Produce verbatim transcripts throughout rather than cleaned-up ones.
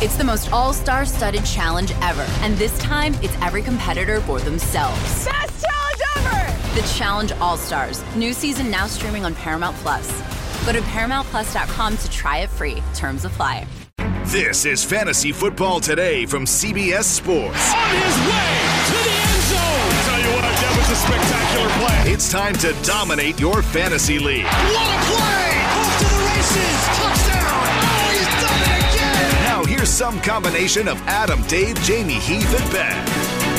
It's the most all-star studded challenge ever. And this time, it's every competitor for themselves. Best challenge ever! The Challenge All-Stars. New season now streaming on Paramount Plus. Go to paramount plus dot com to try it free. Terms apply. This is Fantasy Football Today from C B S Sports. On his way to the end zone. I'll tell you what, that was a spectacular play. It's time to dominate your fantasy league. What a play! Off to the races. Touchdown. Oh, he's done it again. Now here's some combination of Adam, Dave, Jamie, Heath, and Ben.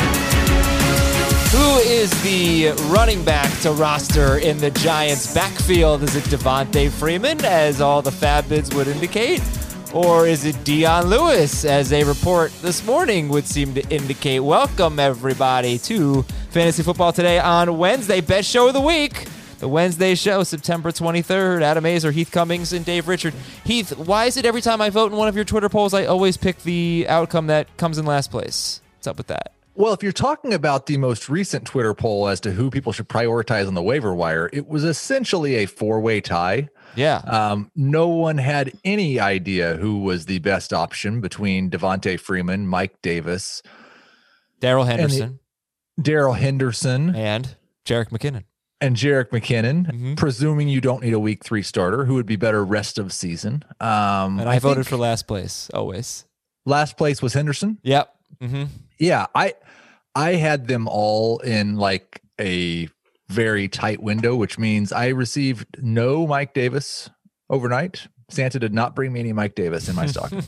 Who is the running back to roster in the Giants' backfield? Is it Devontae Freeman, as all the fab bids would indicate? Or is it Dion Lewis, as a report this morning would seem to indicate? Welcome, everybody, to Fantasy Football Today on Wednesday. Best show of the week. The Wednesday show, September twenty-third. Adam Azer, Heath Cummings, and Dave Richard. Heath, why is it every time I vote in one of your Twitter polls, I always pick the outcome that comes in last place? What's up with that? Well, if you're talking about the most recent Twitter poll as to who people should prioritize on the waiver wire, it was essentially a four-way tie. Yeah. Um, no one had any idea who was the best option between Devontae Freeman, Mike Davis, Darrell Henderson, Darrell Henderson, and Jerick McKinnon. And Jerick McKinnon, mm-hmm. presuming you don't need a week three starter, who would be better rest of season. Um, and I, I voted for last place, always. Last place was Henderson? Yep. Mm-hmm. Yeah, I I had them all in like a very tight window, which means I received no Mike Davis overnight. Santa did not bring me any Mike Davis in my stocking.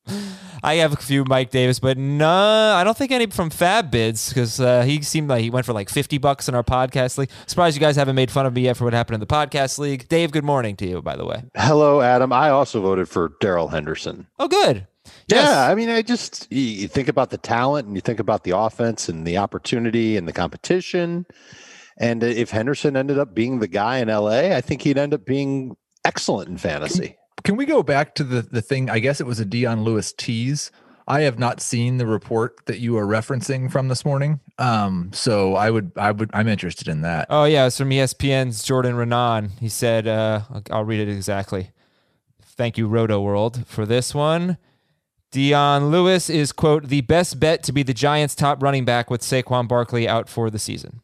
I have a few Mike Davis, but no, I don't think any from Fab Bids, because uh, he seemed like he went for like fifty bucks in our podcast league. Surprised you guys haven't made fun of me yet for what happened in the podcast league. Dave, good morning to you, by the way. Hello, Adam. I also voted for Darrell Henderson. Oh, good. Yeah, Yes. I mean, I just you, you think about the talent and you think about the offense and the opportunity and the competition. And if Henderson ended up being the guy in L A, I think he'd end up being excellent in fantasy. Can, can we go back to the, the thing? I guess it was a Dion Lewis tease. I have not seen the report that you are referencing from this morning. Um, so I would, I would, I'm interested in that. Oh yeah, it's from E S P N's Jordan Renan. He said, uh, I'll read it exactly. Thank you, Roto World, for this one. Dion Lewis is, quote, the best bet to be the Giants' top running back with Saquon Barkley out for the season.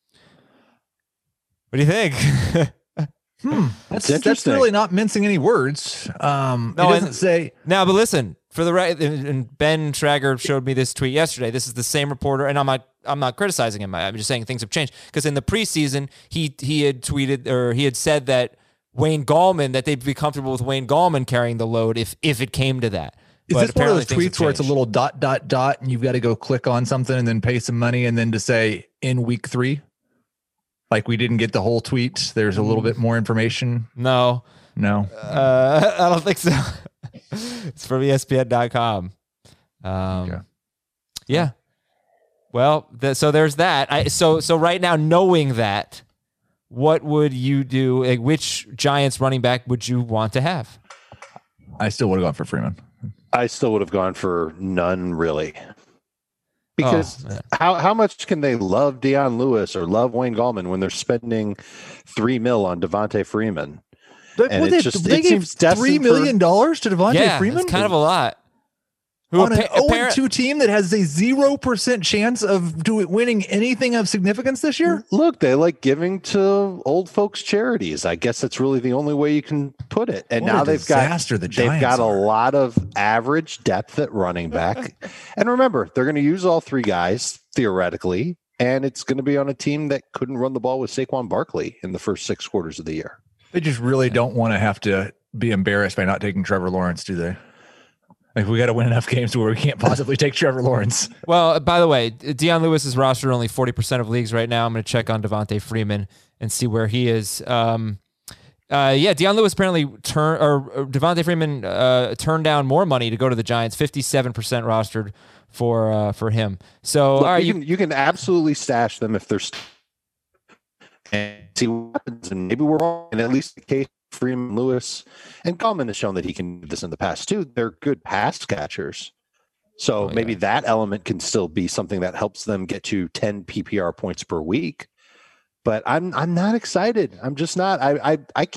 What do you think? hmm. That's, that's really not mincing any words. Um, no, it doesn't and, say. No, but listen, for the right, and Ben Traeger showed me this tweet yesterday. This is the same reporter, and I'm not, I'm not criticizing him. I'm just saying things have changed, because in the preseason, he he had tweeted, or he had said that Wayne Gallman, that they'd be comfortable with Wayne Gallman carrying the load if if it came to that. Is But this one of those apparently tweets where it's a little dot, dot, dot, and you've got to go click on something and then pay some money and then to say in week three? Like we didn't get the whole tweet. There's a little bit more information. No. No. Uh, I don't think so. It's from E S P N dot com. Um, Okay. Yeah. Well, th- so there's that. I, so so right now, knowing that, what would you do? Like, which Giants running back would you want to have? I still would have gone for Freeman. I still would have gone for none, really. Because Oh, how, how much can they love Dion Lewis or love Wayne Gallman when they're spending three mil on Devontae Freeman? But, And well, it they, just- they it gave seems destined three million dollars to Devontae yeah, Freeman. it's kind of a lot. Who on an appa- oh appar- and two team that has a zero percent chance of do winning anything of significance this year. Look, they like giving to old folks charities. I guess that's really the only way you can put it. And What now a they've got disaster the they've Giants got a are. lot of average depth at running back. And remember, they're going to use all three guys theoretically, and it's going to be on a team that couldn't run the ball with Saquon Barkley in the first six quarters of the year. They just really don't want to have to be embarrassed by not taking Trevor Lawrence, do they? Like we got to win enough games where we can't possibly take Trevor Lawrence. Well, by the way, Dion Lewis is rostered only forty percent of leagues right now. I'm going to check on Devontae Freeman and see where he is. Um, uh, yeah, Dion Lewis apparently turned, or, or Devontae Freeman uh, turned down more money to go to the Giants. fifty-seven percent rostered for uh, for him. So, Look, all right, you, you, can you can absolutely stash them if they're st- and see what happens. And maybe we're wrong. And at least the case Freeman, Lewis, and Gallman has shown that he can do this in the past too. They're good pass catchers. So Oh, yeah. maybe that element can still be something that helps them get to ten P P R points per week. But I'm I'm not excited. I'm just not. I I, I can't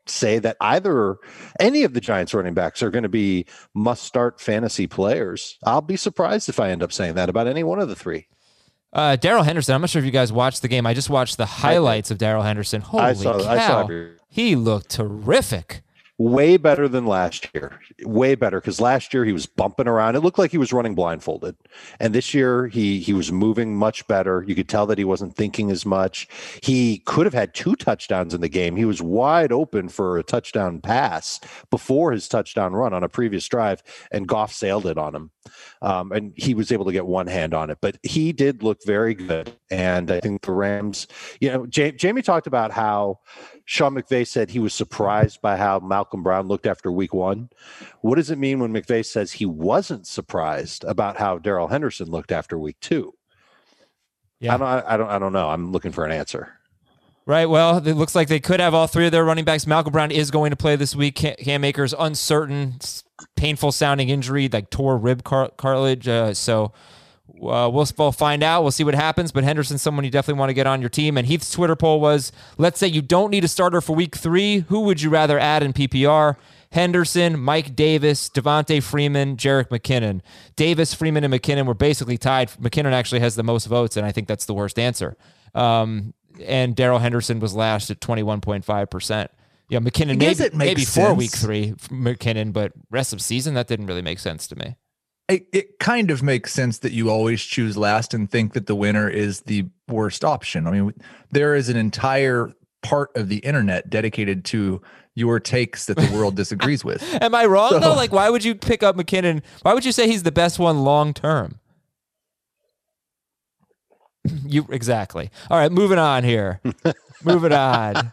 say that either any of the Giants running backs are going to be must-start fantasy players. I'll be surprised if I end up saying that about any one of the three. Uh, Darrell Henderson, I'm not sure if you guys watched the game. I just watched the highlights of Darrell Henderson. Holy I saw, cow. I saw every- He looked terrific. Way better than last year. Way better, because last year he was bumping around. It looked like he was running blindfolded. And this year he he was moving much better. You could tell that he wasn't thinking as much. He could have had two touchdowns in the game. He was wide open for a touchdown pass before his touchdown run on a previous drive, and Goff sailed it on him. Um, and he was able to get one hand on it. But he did look very good. And I think the Rams, you know, J- Jamie talked about how Sean McVay said he was surprised by how Malcolm Brown looked after week one. What does it mean when McVay says he wasn't surprised about how Darrell Henderson looked after week two? Yeah. I don't, I don't, I don't know. I'm looking for an answer. Right. Well, it looks like they could have all three of their running backs. Malcolm Brown is going to play this week. Cam Akers, uncertain, painful sounding injury, like tore rib car- cartilage. Uh, so uh, we'll, we'll find out. We'll see what happens. But Henderson's someone you definitely want to get on your team. And Heath's Twitter poll was, let's say you don't need a starter for week three. Who would you rather add in P P R? Henderson, Mike Davis, Devontae Freeman, Jerick McKinnon. Davis, Freeman, and McKinnon were basically tied. McKinnon actually has the most votes, and I think that's the worst answer. Um, and Darrell Henderson was last at twenty-one point five percent. Yeah, McKinnon maybe, maybe for week three, McKinnon, but rest of season, that didn't really make sense to me. It, it kind of makes sense that you always choose last and think that the winner is the worst option. I mean, there is an entire part of the internet dedicated to your takes that the world disagrees with. Am I wrong, so, though? Like, why would you pick up McKinnon? Why would you say he's the best one long term? You exactly. All right, moving on here. moving on.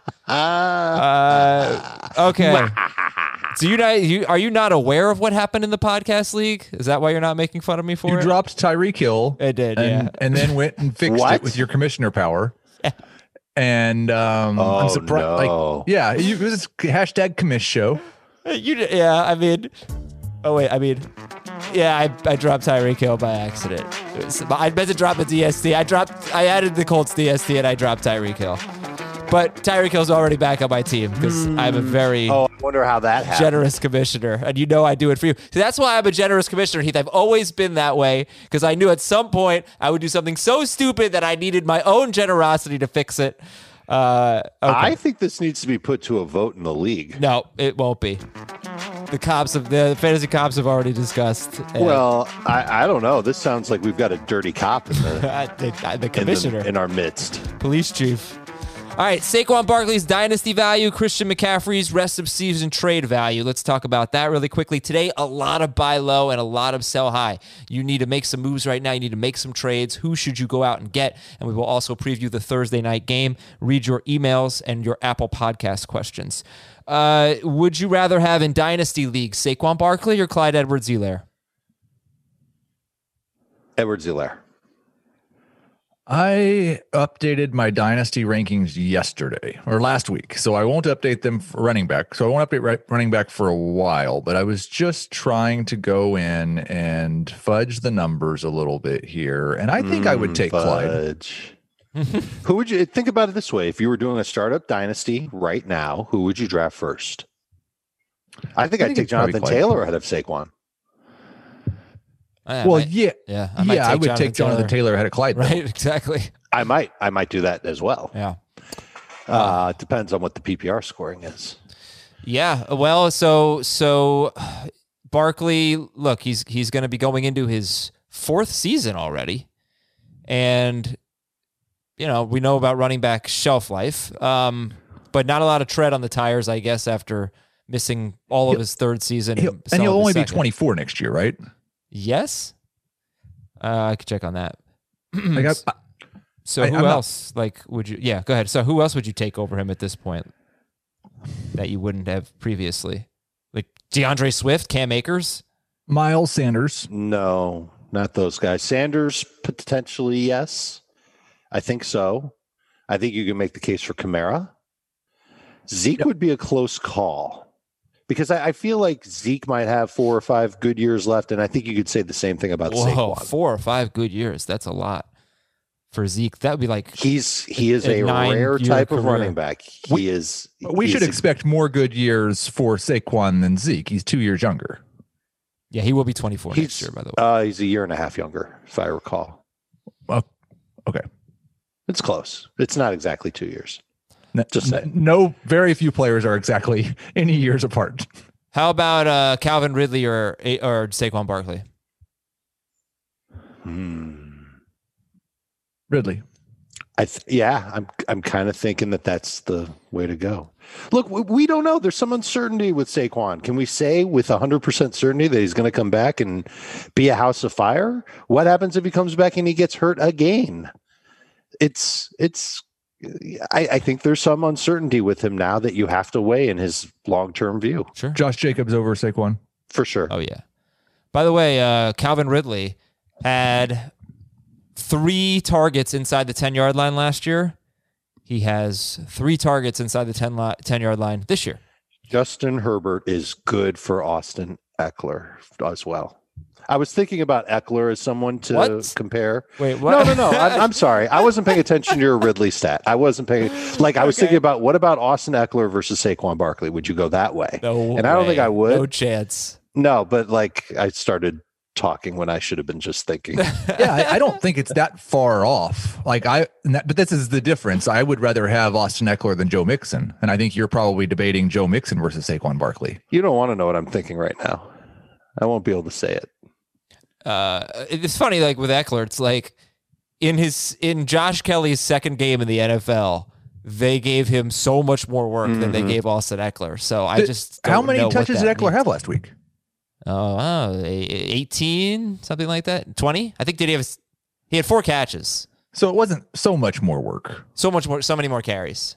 Uh, okay. So you not you are you not aware of what happened in the podcast league? Is that why you're not making fun of me for you it? You dropped Tyreek Hill. I did, and, yeah. And then went and fixed What? it with your commissioner power. Yeah. And um, oh, I'm surprised. no. Like, yeah, you, it was hashtag commish show. You yeah. I mean, oh wait. I mean. Yeah, I, I dropped Tyreek Hill by accident. It was, I meant to drop a D S T. I dropped. I added the Colts D S T and I dropped Tyreek Hill. But Tyreek Hill's already back on my team because mm. I'm a very oh, I wonder how that happened. generous commissioner, and you know I do it for you. So that's why I'm a generous commissioner, Heath. I've always been that way because I knew at some point I would do something so stupid that I needed my own generosity to fix it. Uh, okay. I think this needs to be put to a vote in the league. No, it won't be. The cops of the fantasy cops have already discussed. Uh, well, I, I don't know. This sounds like we've got a dirty cop in the the, the commissioner in, the, in our midst. Police chief. All right, Saquon Barkley's dynasty value, Christian McCaffrey's rest of season trade value. Let's talk about that really quickly. Today, a lot of buy low and a lot of sell high. You need to make some moves right now. You need to make some trades. Who should you go out and get? And we will also preview the Thursday night game, read your emails and your Apple Podcast questions. Uh, would you rather have in dynasty leagues Saquon Barkley or Clyde Edwards-Helaire? Edwards-Helaire. I updated my dynasty rankings yesterday or last week, so I won't update them for running back. So I won't update right, running back for a while, but I was just trying to go in and fudge the numbers a little bit here, and I think mm, I would take fudge. Clyde. Who would you think about it this way? If you were doing a startup dynasty right now, who would you draft first? I think I I'd take Jonathan Taylor ahead of Saquon. I well, might, yeah, yeah, I, yeah, I would Jonathan take Jonathan Taylor. Taylor ahead of Clyde. Though. Right, exactly. I might, I might do that as well. Yeah, uh, it depends on what the P P R scoring is. Yeah, well, so so Barkley, look, he's he's going to be going into his fourth season already, and you know we know about running back shelf life, um, but not a lot of tread on the tires, I guess, after missing all he'll, of his third season, he'll, and he'll only be twenty-four next year, right? Yes, uh, I could check on that. like I, I, so who I'm else? Not, like, would you? Yeah, go ahead. So who else would you take over him at this point that you wouldn't have previously? Like DeAndre Swift, Cam Akers, Miles Sanders. No, not those guys. Sanders potentially, yes. I think so. I think you can make the case for Kamara. Zeke yep. would be a close call. Because I, I feel like Zeke might have four or five good years left, and I think you could say the same thing about Whoa, Saquon. Four or five good years. That's a lot. for Zeke. That would be like he's he is a a, rare type of career. running back. He We- is. We he should is a- expect more good years for Saquon than Zeke. He's two years younger. yeah, he will be twenty-four He's, next year, by the way. uh, he's a year and a half younger, if I recall. Oh, okay. It's close. It's not exactly two years. No, Just no, saying. no, very few players are exactly any years apart. How about uh, Calvin Ridley or or Saquon Barkley? Hmm. Ridley. I th- yeah, I'm I'm kind of thinking that that's the way to go. Look, we, we don't know. There's some uncertainty with Saquon. Can we say with one hundred percent certainty that he's going to come back and be a house of fire? What happens if he comes back and he gets hurt again? It's it's. I, I think there's some uncertainty with him now that you have to weigh in his long-term view. Sure. Josh Jacobs over Saquon. For sure. Oh yeah. By the way, uh, Calvin Ridley had three targets inside the ten-yard line last year. He has three targets inside the ten li- ten-yard line this year. Justin Herbert is good for Austin Eckler as well. I was thinking about Eckler as someone to What? compare. Wait, what? No, no, no. I'm, I'm sorry. I wasn't paying attention to your Ridley stat. I wasn't paying. Like I was Okay. thinking about what about Austin Eckler versus Saquon Barkley? Would you go that way? No And I don't think way. I would. No chance. No, but like I started talking when I should have been just thinking. Yeah, I, I don't think it's that far off. Like I, and that, but this is the difference. I would rather have Austin Eckler than Joe Mixon, and I think you're probably debating Joe Mixon versus Saquon Barkley. You don't want to know what I'm thinking right now. I won't be able to say it. Uh, it's funny, like with Eckler, it's like in his in Josh Kelly's second game in the N F L, they gave him so much more work than they gave Austin Eckler. So I Did- just how don't many know what touches did that Eckler means. have last week? Oh, oh, eighteen, something like that. twenty? I think did he have? He had four catches. So it wasn't so much more work. So much more, so many more carries.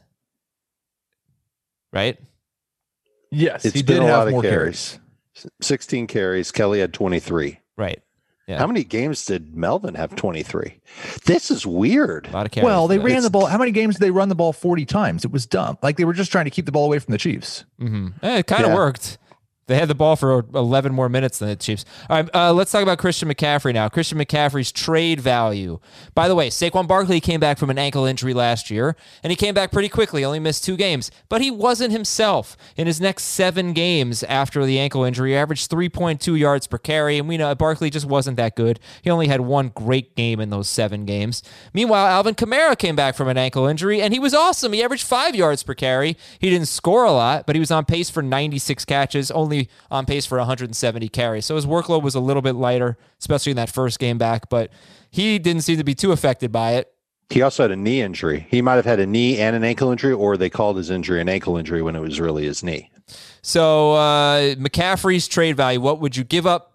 Right? Yes, It's he been did a have lot of more carries. carries. sixteen carries. Kelly had twenty-three. Right. Yeah. How many games did Melvin have? twenty-three. This is weird. A lot of carries. Well, they for ran that. the ball. How many games did they run the ball forty times? It was dumb. Like they were just trying to keep the ball away from the Chiefs. Mhm. Eh, it kind of Yeah. worked. They had the ball for eleven more minutes than the Chiefs. All right, uh, let's talk about Christian McCaffrey now. Christian McCaffrey's trade value. By the way, Saquon Barkley came back from an ankle injury last year, and he came back pretty quickly, only missed two games. But he wasn't himself. In his next seven games after the ankle injury, he averaged three point two yards per carry, and we know Barkley just wasn't that good. He only had one great game in those seven games. Meanwhile, Alvin Kamara came back from an ankle injury, and he was awesome. He averaged five yards per carry. He didn't score a lot, but he was on pace for ninety-six catches, only on pace for one hundred seventy carries. So his workload was a little bit lighter, especially in that first game back, but he didn't seem to be too affected by it. He also had a knee injury. He might have had a knee and an ankle injury, or they called his injury an ankle injury when it was really his knee. So uh, McCaffrey's trade value, what would you give up?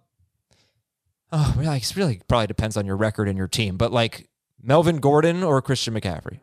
Oh, really, it really probably depends on your record and your team, but like Melvin Gordon or Christian McCaffrey?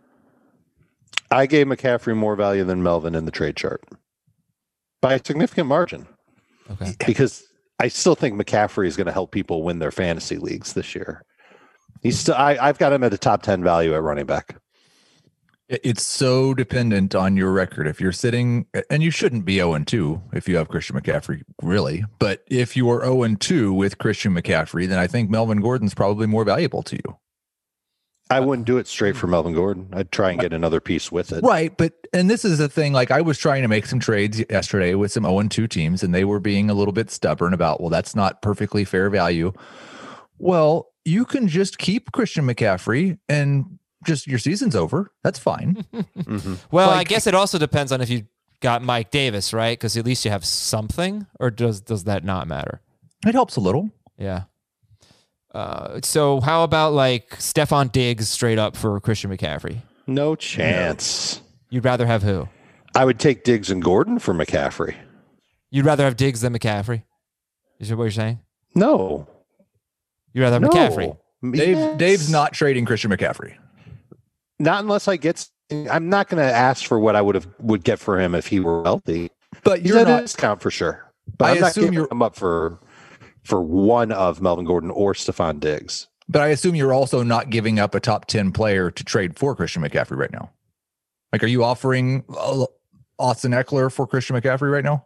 I gave McCaffrey more value than Melvin in the trade chart by a significant margin. Okay. Because I still think McCaffrey is going to help people win their fantasy leagues this year. He's still, I, I've got him at a top ten value at running back. It- It's so dependent on your record. If you're sitting, and you shouldn't be oh and two if you have Christian McCaffrey, really. But if you are oh and two with Christian McCaffrey, then I think Melvin Gordon's probably more valuable to you. I wouldn't do it straight for Melvin Gordon. I'd try and get another piece with it. Right. But, and this is the thing, like I was trying to make some trades yesterday with some oh and two teams, and they were being a little bit stubborn about, well, that's not perfectly fair value. Well, you can just keep Christian McCaffrey and just your season's over. That's fine. Mhm. Well, I Like- guess it also depends on if you got Mike Davis, right? Because at least you have something, or does does that not matter? It helps a little. Yeah. Uh, so how about like Stephon Diggs straight up for Christian McCaffrey? No chance. You'd rather have who? I would take Diggs and Gordon for McCaffrey. You'd rather have Diggs than McCaffrey? Is that what you're saying? No. You'd rather have no. McCaffrey? Dave, Yes. Dave's not trading Christian McCaffrey. Not unless I get. I'm not going to ask for what I would have would get for him if he were healthy. But He's you're at a not. discount for sure. But I I'm not assume giving you're- him up for for one of Melvin Gordon or Stephon Diggs. But I assume you're also not giving up a top ten player to trade for Christian McCaffrey right now. Like, are you offering uh, Austin Eckler for Christian McCaffrey right now?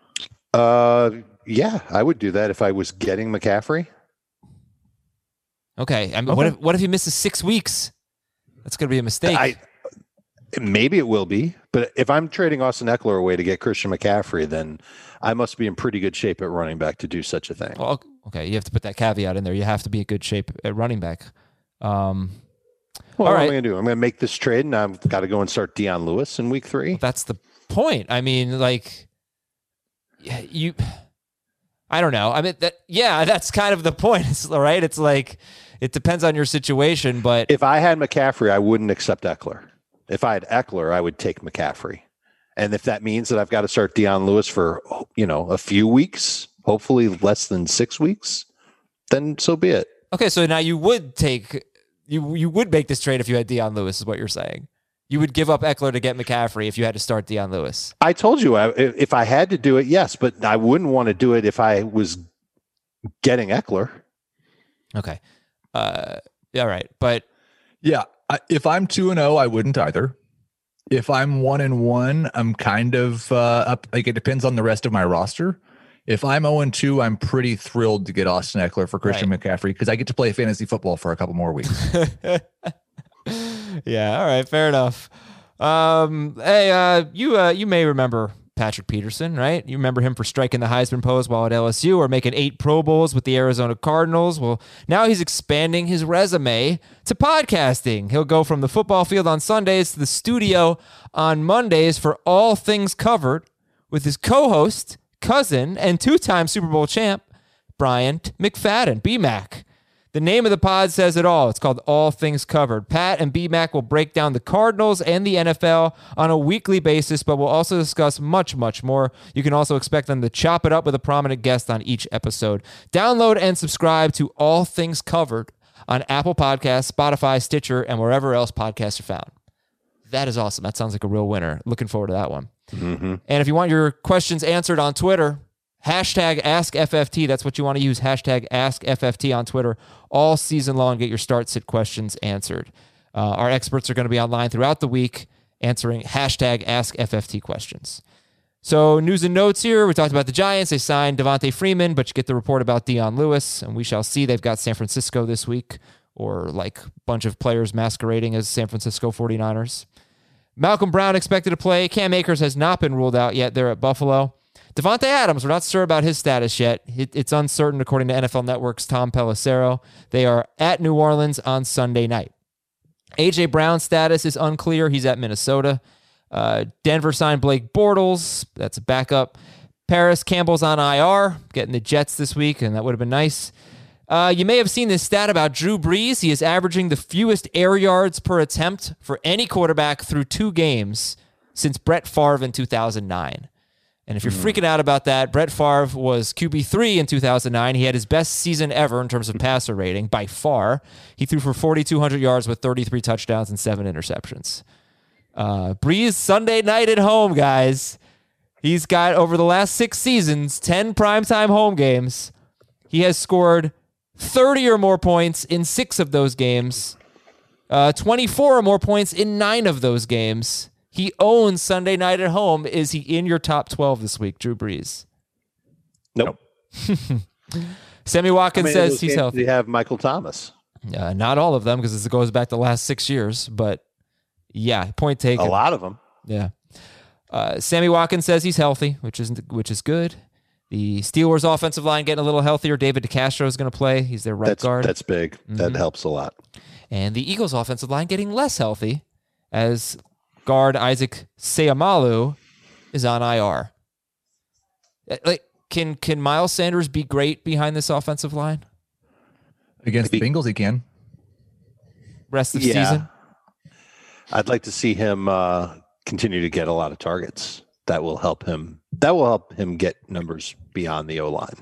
Uh, yeah, I would do that if I was getting McCaffrey. Okay. I mean, Okay. what if what if he misses six weeks? That's going to be a mistake. I, maybe it will be, but if I'm trading Austin Eckler away to get Christian McCaffrey, then I must be in pretty good shape at running back to do such a thing. Well, okay, you have to put that caveat in there. You have to be in good shape at running back. Um, well, all what right. am I going to do? I'm going to make this trade, and I've got to go and start Dion Lewis in week three. Well, that's the point. I mean, like, you. I don't know. I mean, that yeah, that's kind of the point. It's, right? It's like it depends on your situation, but If I had McCaffrey, I wouldn't accept Eckler. If I had Eckler, I would take McCaffrey. And if that means that I've got to start Dion Lewis for, you know, a few weeks, hopefully less than six weeks, then so be it. okay. So now you would take you you would make this trade if you had Dion Lewis, is what you're saying. You would give up Eckler to get McCaffrey if you had to start Dion Lewis. I told you I, if I had to do it, yes, but I wouldn't want to do it if I was getting Eckler. Okay. Uh, all right, but Yeah, I, if I'm two and zero, I wouldn't either. If I'm one and one, I'm kind of uh, up. Like it depends on the rest of my roster. If I'm zero and two, I'm pretty thrilled to get Austin Eckler for Christian Right. McCaffrey because I get to play fantasy football for a couple more weeks. yeah, all right, fair enough. Um, hey, uh, you uh, you may remember Patrick Peterson, right? You remember him for striking the Heisman pose while at L S U or making eight Pro Bowls with the Arizona Cardinals. Well, now he's expanding his resume to podcasting. He'll go from the football field on Sundays to the studio on Mondays for All Things Covered with his co-host, cousin, and two-time Super Bowl champ, Bryant McFadden, B-Mac. The name of the pod says it all. It's called All Things Covered. Pat and B-Mac will break down the Cardinals and the N F L on a weekly basis, but we'll also discuss much, much more. You can also expect them to chop it up with a prominent guest on each episode. Download and subscribe to All Things Covered on Apple Podcasts, Spotify, Stitcher, and wherever else podcasts are found. That is awesome. That sounds like a real winner. Looking forward to that one. Mm-hmm. And if you want your questions answered on Twitter, hashtag Ask F F T. That's what you want to use. Hashtag Ask F F T on Twitter all season long. Get your start sit questions answered. Uh, our experts are going to be online throughout the week answering hashtag Ask F F T questions. So news and notes here. We talked about the Giants. They signed Devontae Freeman, but you get the report about Dion Lewis, and we shall see. They've got San Francisco this week, or like a bunch of players masquerading as San Francisco forty-niners. Malcolm Brown expected to play. Cam Akers has not been ruled out yet. They're at Buffalo. Devontae Adams, we're not sure about his status yet. It, it's uncertain according to N F L Network's Tom Pelissero. They are at New Orleans on Sunday night. A J. Brown's status is unclear. He's at Minnesota. Uh, Denver signed Blake Bortles. That's a backup. Paris Campbell's on I R, getting the Jets this week, and that would have been nice. Uh, you may have seen this stat about Drew Brees. He is averaging the fewest air yards per attempt for any quarterback through two games since Brett Favre in two thousand nine. And if you're freaking out about that, Brett Favre was Q B three in two thousand nine. He had his best season ever in terms of passer rating by far. He threw for forty-two hundred yards with thirty-three touchdowns and seven interceptions. Uh, Brees Sunday night at home, guys. He's got, over the last six seasons, ten primetime home games. He has scored thirty or more points in six of those games, uh, twenty-four or more points in nine of those games. He owns Sunday night at home. Is he in your top twelve this week, Drew Brees? Nope. Sammy Watkins How many of says those he's games healthy. do you have Michael Thomas? Uh, not all of them, because it goes back the last six years. But yeah, point taken. A lot of them. Yeah. Uh, Sammy Watkins says he's healthy, which is which is good. The Steelers' offensive line getting a little healthier. David DeCastro is going to play. He's their right That's guard. that's big. That helps a lot. And the Eagles' offensive line getting less healthy as guard Isaac Seumalo is on I R. Like, can can Miles Sanders be great behind this offensive line? Against the Bengals, he can. Rest of Yeah. season? I'd like to see him uh, continue to get a lot of targets. That will help him. That will help him get numbers beyond the O-line.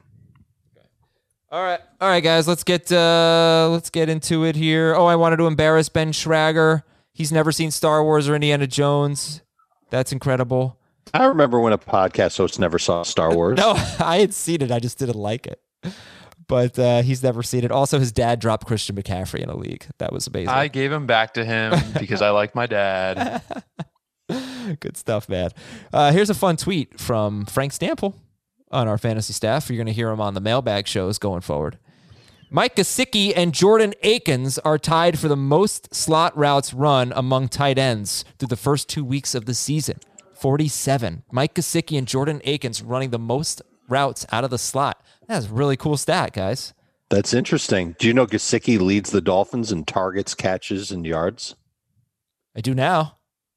All right, all right, guys. Let's get uh, let's get into it here. Oh, I wanted to embarrass Ben Schrager. He's never seen Star Wars or Indiana Jones. That's incredible. I remember when a podcast host never saw Star Wars. No, I had seen it. I just didn't like it. But uh, he's never seen it. Also, his dad dropped Christian McCaffrey in a league. That was amazing. I gave him back to him because I like my dad. Good stuff, man. Uh, here's a fun tweet from Frank Stample on our fantasy staff. You're going to hear him on the mailbag shows going forward. Mike Gesicki and Jordan Akins are tied for the most slot routes run among tight ends through the first two weeks of the season. forty-seven. Mike Gesicki and Jordan Akins running the most routes out of the slot. That's a really cool stat, guys. That's interesting. Do you know Gesicki leads the Dolphins in targets, catches, and yards? I do now.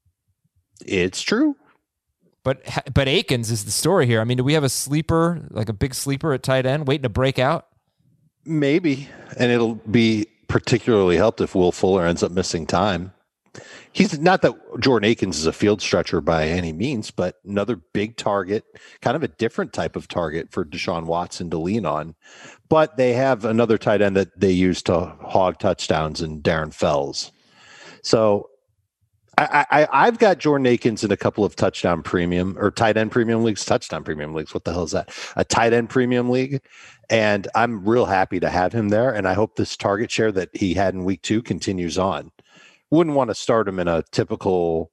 It's true. But but Akins is the story here. I mean, do we have a sleeper, like a big sleeper at tight end waiting to break out? Maybe. And it'll be particularly helped if Will Fuller ends up missing time. He's not that Jordan Akins is a field stretcher by any means, but another big target, kind of a different type of target for Deshaun Watson to lean on. But they have another tight end that they use to hog touchdowns in Darren Fells. So I, I, I've got Jordan Akins in a couple of touchdown premium or tight end premium leagues, touchdown premium leagues. What the hell is that? A tight end premium league. And I'm real happy to have him there. And I hope this target share that he had in week two continues on. Wouldn't want to start him in a typical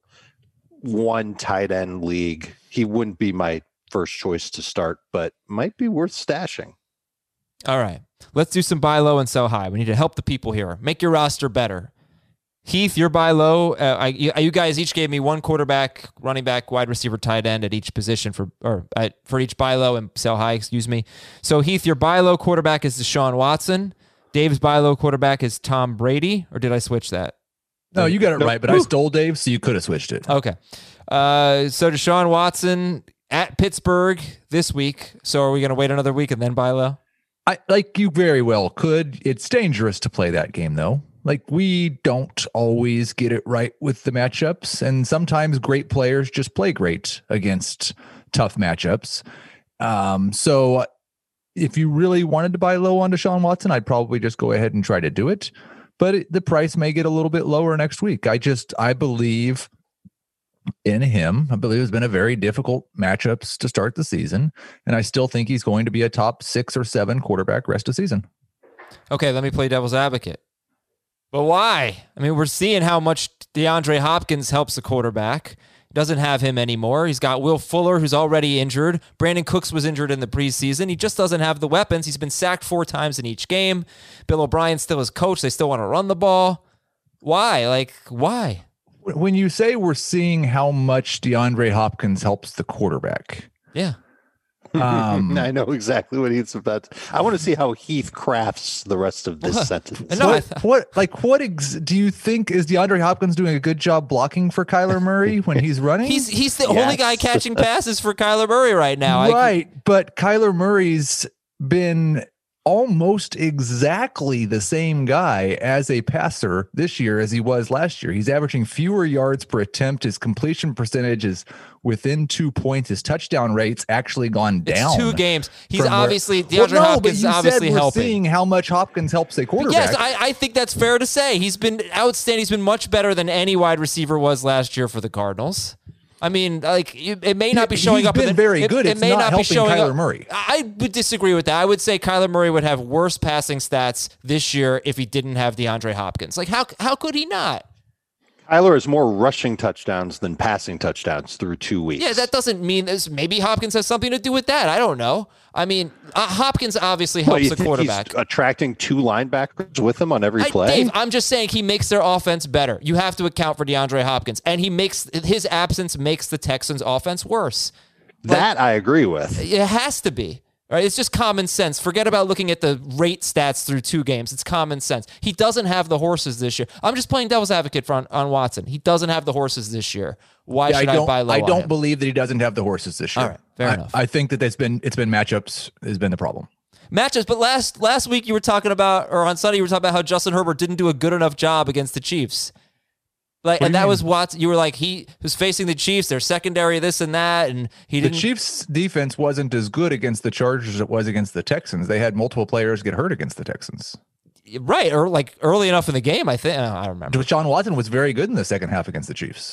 one tight end league. He wouldn't be my first choice to start, but might be worth stashing. All right. Let's do some buy low and sell high. We need to help the people here. Make your roster better. Heath, your buy low. Uh, I, you, you guys each gave me one quarterback, running back, wide receiver, tight end at each position for or uh, for each buy low and sell high. Excuse me. So Heath, your buy low quarterback is Deshaun Watson. Dave's buy low quarterback is Tom Brady. Or did I switch that? No, you got it no. right, but I stole Dave, so you could have switched it. Okay. Uh, so Deshaun Watson at Pittsburgh this week. So are we going to wait another week and then buy low? I like you very well could. It's dangerous to play that game though. Like we don't always get it right with the matchups, and sometimes great players just play great against tough matchups. Um, so if you really wanted to buy low on Deshaun Watson, I'd probably just go ahead and try to do it. But it, the price may get a little bit lower next week. I just, I believe in him. I believe it's been a very difficult matchups to start the season. And I still think he's going to be a top six or seven quarterback rest of season. Okay, let me play devil's advocate. But why? I mean, we're seeing how much DeAndre Hopkins helps a quarterback. Doesn't have him anymore. He's got Will Fuller, who's already injured. Brandon Cooks was injured in the preseason. He just doesn't have the weapons. He's been sacked four times in each game. Bill O'Brien's still his coach. They still want to run the ball. Why? Like, why? When you say we're seeing how much DeAndre Hopkins helps the quarterback. Yeah. Um, I know exactly what he's about. I want to see how Heath crafts the rest of this sentence. No, what, I th- what, like, what ex- do you think is DeAndre Hopkins doing a good job blocking for Kyler Murray when he's running? He's he's the Yes. only guy catching passes for Kyler Murray right now. right. I, but Kyler Murray's been almost exactly the same guy as a passer this year as he was last year. He's averaging fewer yards per attempt. His completion percentage is within two points. His touchdown rate's actually gone down. It's two games. He's from where- obviously Well, DeAndre no, but Hopkins you is obviously said we're helping. seeing how much Hopkins helps a quarterback. Yes, I, I think that's fair to say. He's been outstanding. He's been much better than any wide receiver was last year for the Cardinals. I mean, like it, it may not be He- showing he's up. in been the- very it, good. It It's may not not, be helping showing Kyler up. Murray. I would disagree with that. I would say Kyler Murray would have worse passing stats this year if he didn't have DeAndre Hopkins. Like how how could he not? Kyler has more rushing touchdowns than passing touchdowns through two weeks. Yeah, that doesn't mean this. Maybe Hopkins has something to do with that. I don't know. I mean, uh, Hopkins obviously Well, helps you the think quarterback. He's attracting two linebackers with him on every I, play. Dave, I'm just saying he makes their offense better. You have to account for DeAndre Hopkins, and he makes his absence makes the Texans' offense worse. that I agree with. It has to be. Right? It's just common sense. Forget about looking at the rate stats through two games. It's common sense. He doesn't have the horses this year. I'm just playing devil's advocate for on, on Watson. He doesn't have the horses this year. Why Yeah, should I I, don't, buy low I on don't him? believe that he doesn't have the horses this year. All right, fair I, enough. I think that it's been it's been matchups has been the problem. Matchups, but last last week you were talking about, or on Sunday you were talking about how Justin Herbert didn't do a good enough job against the Chiefs. Like, What do and you that mean? was what you were like. He was facing the Chiefs, their secondary, this and that, and he The didn't. Chiefs' defense wasn't as good against the Chargers as it was against the Texans. They had multiple players get hurt against the Texans. Right, or like early enough in the game, I think. I don't remember. Deshaun Watson was very good in the second half against the Chiefs.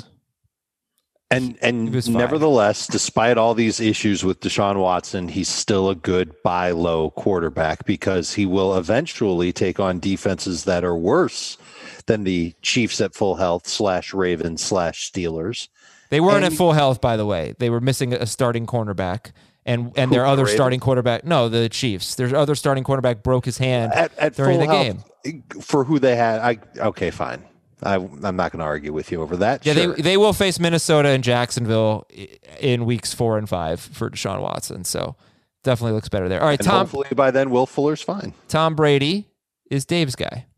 And and He was fine. nevertheless, despite all these issues with Deshaun Watson, he's still a good buy low quarterback because he will eventually take on defenses that are worse than the Chiefs at full health slash Ravens slash Steelers. They weren't And- at full health, by the way. They were missing a starting cornerback, And and Who, their other the starting quarterback, no, the Chiefs. Their other starting quarterback broke his hand at, at during full the health, game. For who they had, I okay, fine. I, I'm not going to argue with you over that. Yeah, sure. they they will face Minnesota and Jacksonville in weeks four and five for Deshaun Watson. So definitely looks better there. All right, and Tom. Hopefully by then, Will Fuller's fine. Tom Brady is Dave's guy.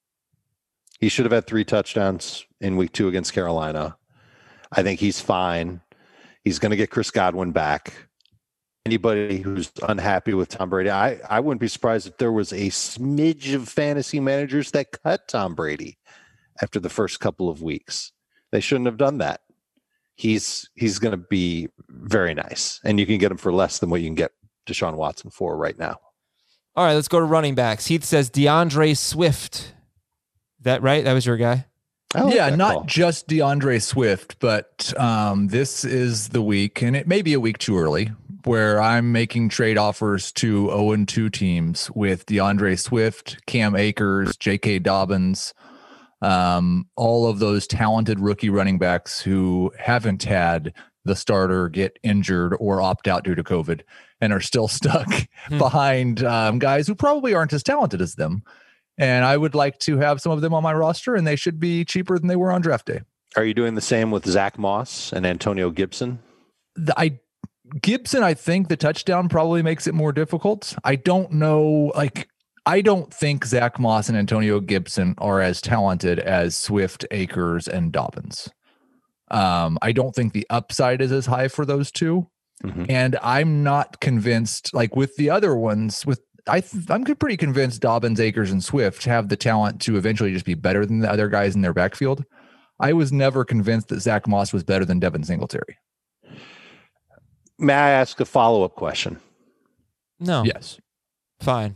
He should have had three touchdowns in week two against Carolina. I think he's fine. He's going to get Chris Godwin back. Anybody who's unhappy with Tom Brady, I, I wouldn't be surprised if there was a smidge of fantasy managers that cut Tom Brady after the first couple of weeks. They shouldn't have done that. He's he's going to be very nice, and you can get him for less than what you can get Deshaun Watson for right now. All right, let's go to running backs. Heath says DeAndre Swift. That right? That was your guy? Like yeah, not call. just DeAndre Swift, but um, this is the week, and it may be a week too early, where I'm making trade offers to oh and two teams with DeAndre Swift, Cam Akers, J K. Dobbins, um, all of those talented rookie running backs who haven't had the starter get injured or opt out due to COVID and are still stuck Hmm. behind um, guys who probably aren't as talented as them. And I would like to have some of them on my roster, and they should be cheaper than they were on draft day. Are you doing the same with Zach Moss and Antonio Gibson? The, I Gibson, I think the touchdown probably makes it more difficult. I don't know. Like, I don't think Zach Moss and Antonio Gibson are as talented as Swift, Akers, and Dobbins. Um, I don't think the upside is as high for those two. Mm-hmm. And I'm not convinced, like with the other ones, with I th- I'm pretty convinced Dobbins, Akers, and Swift have the talent to eventually just be better than the other guys in their backfield. I was never convinced that Zach Moss was better than Devin Singletary. May I ask a follow-up question? No. Yes. Fine.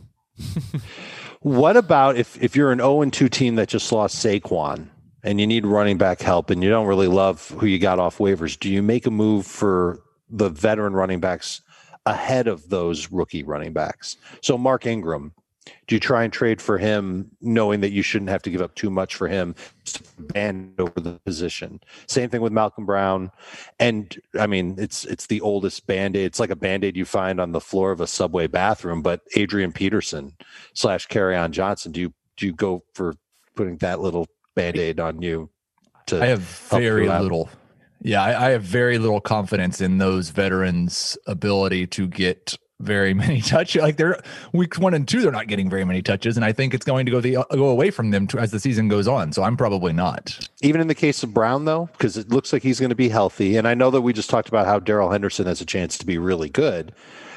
What about if, if you're an oh and two team that just lost Saquon and you need running back help and you don't really love who you got off waivers? Do you make a move for the veteran running backs ahead of those rookie running backs? So Mark Ingram, do you try and trade for him knowing that you shouldn't have to give up too much for him to band over the position? Same thing with Malcolm Brown. And I mean, it's it's the oldest Band-Aid. It's like a Band-Aid you find on the floor of a subway bathroom, but Adrian Peterson slash Kerryon Johnson, do you do you go for putting that little Band-Aid on you? To I have very you out? little. Yeah, I, I have very little confidence in those veterans' ability to get very many touches. Like they're weeks one and two, they're not getting very many touches, and I think it's going to go the go away from them to, as the season goes on. So I'm probably not. Even in the case of Brown, though, because it looks like he's going to be healthy, and I know that we just talked about how Darrell Henderson has a chance to be really good.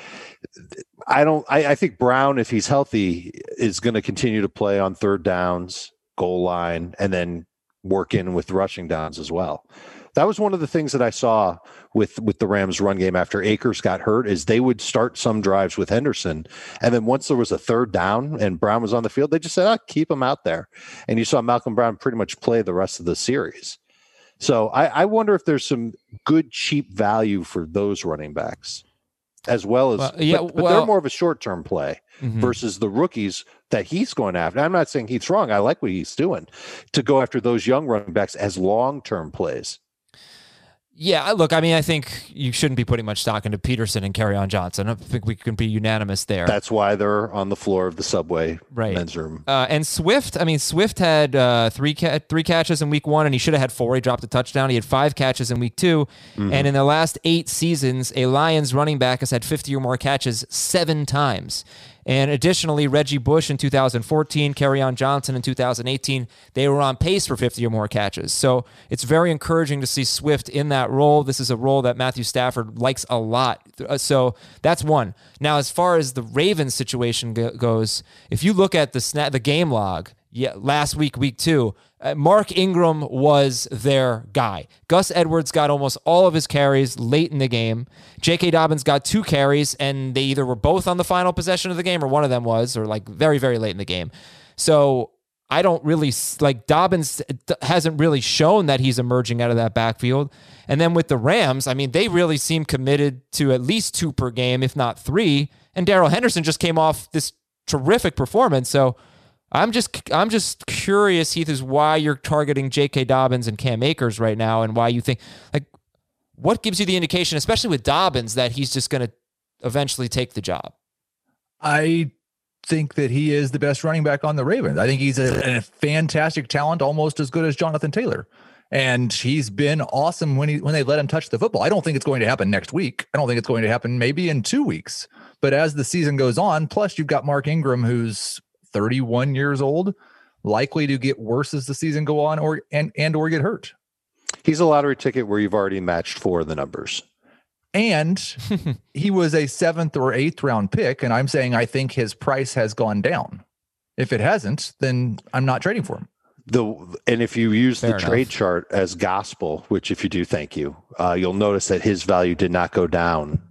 I don't. I, I think Brown, if he's healthy, is going to continue to play on third downs, goal line, and then work in with rushing downs as well. That was one of the things that I saw with, with the Rams run game after Akers got hurt is they would start some drives with Henderson. And then once there was a third down and Brown was on the field, they just said, oh, keep him out there. And you saw Malcolm Brown pretty much play the rest of the series. So I, I wonder if there's some good, cheap value for those running backs as well as, well, yeah, but, but well, they're more of a short-term play mm-hmm. versus the rookies that he's going after. I'm not saying Heath's wrong. I like what he's doing to go after those young running backs as long-term plays. Yeah, look, I mean, I think you shouldn't be putting much stock into Peterson and Kerryon Johnson. I think we can be unanimous there. That's why they're on the floor of the subway right. men's room. Uh, and Swift, I mean, Swift had uh, three ca- three catches in week one, and he should have had four. He dropped a touchdown. He had five catches in week two. Mm-hmm. And in the last eight seasons, a Lions running back has had fifty or more catches seven times. And additionally, Reggie Bush in two thousand fourteen, Kerryon Johnson in two thousand eighteen, they were on pace for fifty or more catches. So it's very encouraging to see Swift in that role. This is a role that Matthew Stafford likes a lot. So that's one. Now, as far as the Ravens situation go- goes, if you look at the sna- the game log, yeah, last week, week two, uh, Mark Ingram was their guy. Gus Edwards got almost all of his carries late in the game. J K. Dobbins got two carries, and they either were both on the final possession of the game, or one of them was, or like very, very late in the game. So I don't really, like Dobbins hasn't really shown that he's emerging out of that backfield. And then with the Rams, I mean, they really seem committed to at least two per game, if not three. And Darrell Henderson just came off this terrific performance. So I'm just I'm just curious, Heath, is why you're targeting J K. Dobbins and Cam Akers right now, and why you think, like, what gives you the indication, especially with Dobbins, that he's just going to eventually take the job? I think that he is the best running back on the Ravens. I think he's a, a fantastic talent, almost as good as Jonathan Taylor. And he's been awesome when he when they let him touch the football. I don't think it's going to happen next week. I don't think it's going to happen maybe in two weeks. But as the season goes on, plus you've got Mark Ingram, who's thirty-one years old, likely to get worse as the season go on, or and and or get hurt. He's a lottery ticket where you've already matched four of the numbers. And he was a seventh or eighth round pick, and I'm saying I think his price has gone down. If it hasn't, then I'm not trading for him. The and if you use Fair the enough. trade chart as gospel, which if you do, thank you, uh, you'll notice that his value did not go down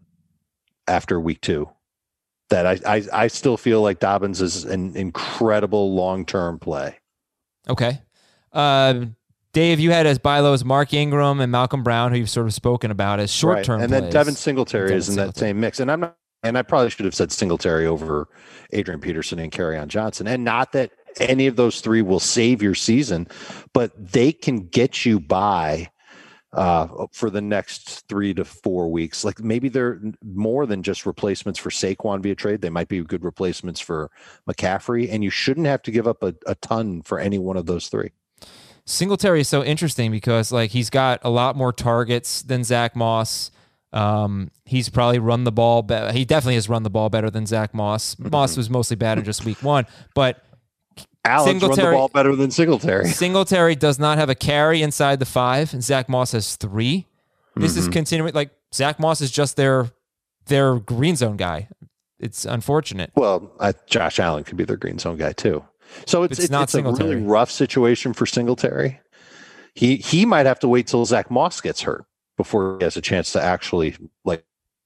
after week two. That I I, I still feel like Dobbins is an incredible long term play. Okay. Uh, Dave, you had as buy lows Mark Ingram and Malcolm Brown, who you've sort of spoken about as short term, right. And then plays. Devin Singletary Devin is in that Singletary. same mix. And I'm not, and I probably should have said Singletary over Adrian Peterson and Kerryon Johnson. And not that any of those three will save your season, but they can get you by uh, for the next three to four weeks. Like maybe they're more than just replacements for Saquon via trade. They might be good replacements for McCaffrey, and you shouldn't have to give up a, a ton for any one of those three. Singletary is so interesting because like he's got a lot more targets than Zach Moss. Um, he's probably run the ball. Be- he definitely has run the ball better than Zach Moss. Mm-hmm. Moss was mostly bad in just week one, but Allen's run the ball better than Singletary. Singletary does not have a carry inside the five, and Zach Moss has three. This mm-hmm. is continuing. Like Zach Moss is just their their green zone guy. It's unfortunate. Well, I, Josh Allen could be their green zone guy too. So it's it's, it's, not it's a really rough situation for Singletary. He he might have to wait till Zach Moss gets hurt before he has a chance to actually like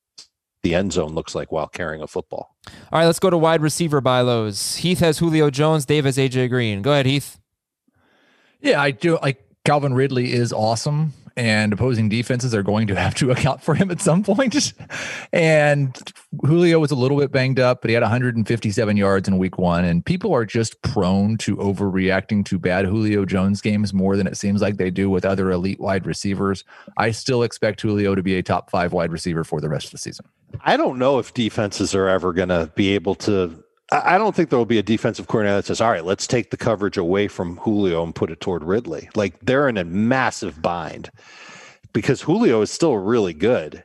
the end zone looks like while carrying a football. All right, let's go to wide receiver buy lows. Heath has Julio Jones. Dave has A J Green. Go ahead, Heath. Yeah, I do. Like Calvin Ridley is awesome, and opposing defenses are going to have to account for him at some point. And Julio was a little bit banged up, but he had one hundred fifty-seven yards in week one. And people are just prone to overreacting to bad Julio Jones games more than it seems like they do with other elite wide receivers. I still expect Julio to be a top five wide receiver for the rest of the season. I don't know if defenses are ever going to be able to. I don't think there will be a defensive coordinator that says, all right, let's take the coverage away from Julio and put it toward Ridley. Like they're in a massive bind because Julio is still really good.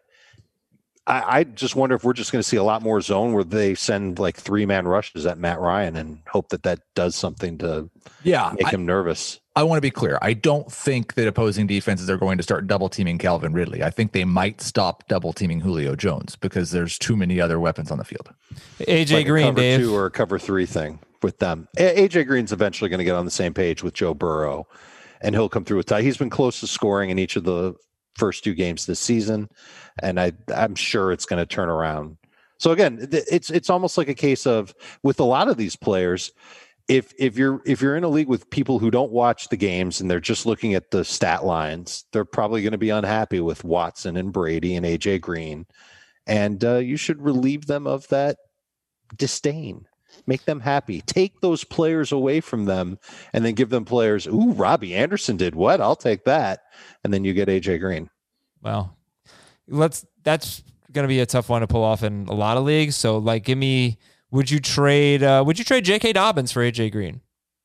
I, I just wonder if we're just going to see a lot more zone where they send like three man rushes at Matt Ryan and hope that that does something to yeah, make I, him nervous. I want to be clear. I don't think that opposing defenses are going to start double teaming Calvin Ridley. I think they might stop double teaming Julio Jones because there's too many other weapons on the field. A J like Green, a cover Dave. two or a cover three thing with them. A J Green's eventually going to get on the same page with Joe Burrow, and he'll come through with tie. He's been close to scoring in each of the first two games this season, and I, I'm sure it's going to turn around. So again, it's it's almost like a case of with a lot of these players. If if you're if you're in a league with people who don't watch the games and they're just looking at the stat lines, they're probably going to be unhappy with Watson and Brady and A J Green, and uh, you should relieve them of that disdain. Make them happy. Take those players away from them, and then give them players. Ooh, Robbie Anderson did what? I'll take that, and then you get A J Green. Well, let's. That's going to be a tough one to pull off in a lot of leagues. So, like, give me. Would you trade? Uh, would you trade J K. Dobbins for A J Green?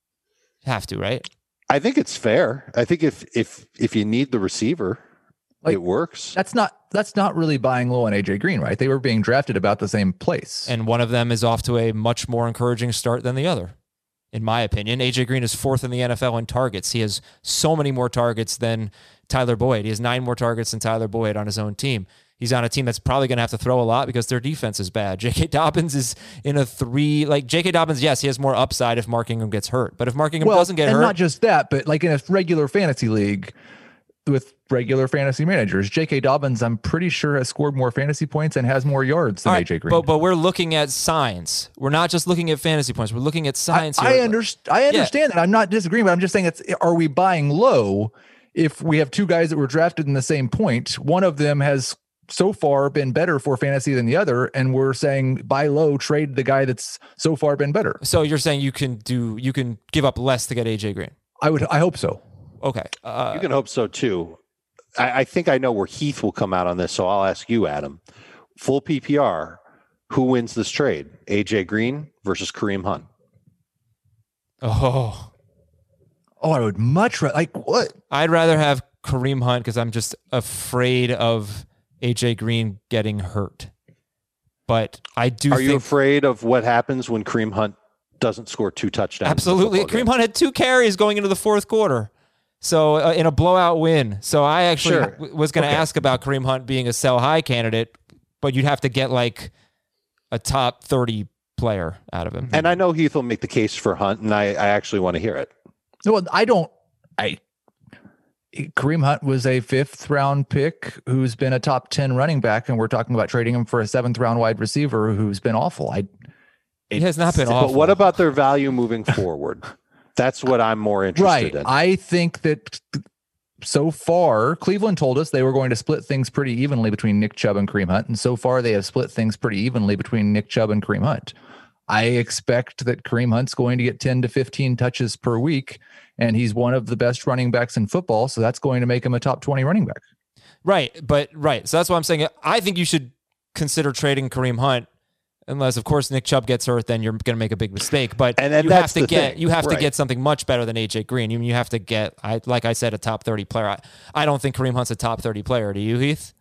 Have to, right? I think it's fair. I think if if if you need the receiver, like, it works. That's not that's not really buying low on A J Green, right? They were being drafted about the same place, and one of them is off to a much more encouraging start than the other, in my opinion. A J Green is fourth in the N F L in targets. He has so many more targets than Tyler Boyd. He has nine more targets than Tyler Boyd on his own team. He's on a team that's probably going to have to throw a lot because their defense is bad. J K. Dobbins is in a three, like J K. Dobbins, yes, he has more upside if Mark Ingram gets hurt. But if Mark Ingram well, doesn't get and hurt. not just that, but like in a regular fantasy league with regular fantasy managers, J K. Dobbins, I'm pretty sure, has scored more fantasy points and has more yards than right, A J Green. But, but we're looking at signs. We're not just looking at fantasy points. We're looking at signs I, here. I, underst- I understand yeah. that. I'm not disagreeing, but I'm just saying, it's are we buying low if we have two guys that were drafted in the same point? One of them has so far been better for fantasy than the other, and we're saying buy low, trade the guy that's so far been better. So you're saying you can do you can give up less to get A J Green? I would I hope so. Okay. Uh, you can hope so too. I, I think I know where Heath will come out on this, so I'll ask you, Adam. Full P P R, Who wins this trade? A J Green versus Kareem Hunt. Oh. Oh, I would much rather, like, what? I'd rather have Kareem Hunt because I'm just afraid of A J Green getting hurt. But I do Are think... you afraid of what happens when Kareem Hunt doesn't score two touchdowns? Absolutely. Kareem Hunt had two carries going into the fourth quarter. So uh, in a blowout win. So I actually Sure. w- was going to Okay. ask about Kareem Hunt being a sell high candidate, but you'd have to get like a top thirty player out of him. And I know Heath will make the case for Hunt, and I, I actually want to hear it. No, I don't. I Kareem Hunt was a fifth round pick who's been a top ten running back, and we're talking about trading him for a seventh round wide receiver who's been awful. I He has not been awful. But what about their value moving forward? That's what I'm more interested right. in. I think that so far, Cleveland told us they were going to split things pretty evenly between Nick Chubb and Kareem Hunt, and so far they have split things pretty evenly between Nick Chubb and Kareem Hunt. I expect that Kareem Hunt's going to get ten to fifteen touches per week, and he's one of the best running backs in football, so that's going to make him a top twenty running back. Right, but right. So that's why I'm saying I think you should consider trading Kareem Hunt, unless of course Nick Chubb gets hurt, then you're going to make a big mistake. But And then you that's have to the get thing. you have Right. to get something much better than A J Green. You you have to get I like I said a top thirty player. I, I don't think Kareem Hunt's a top thirty player. Do you, Heath?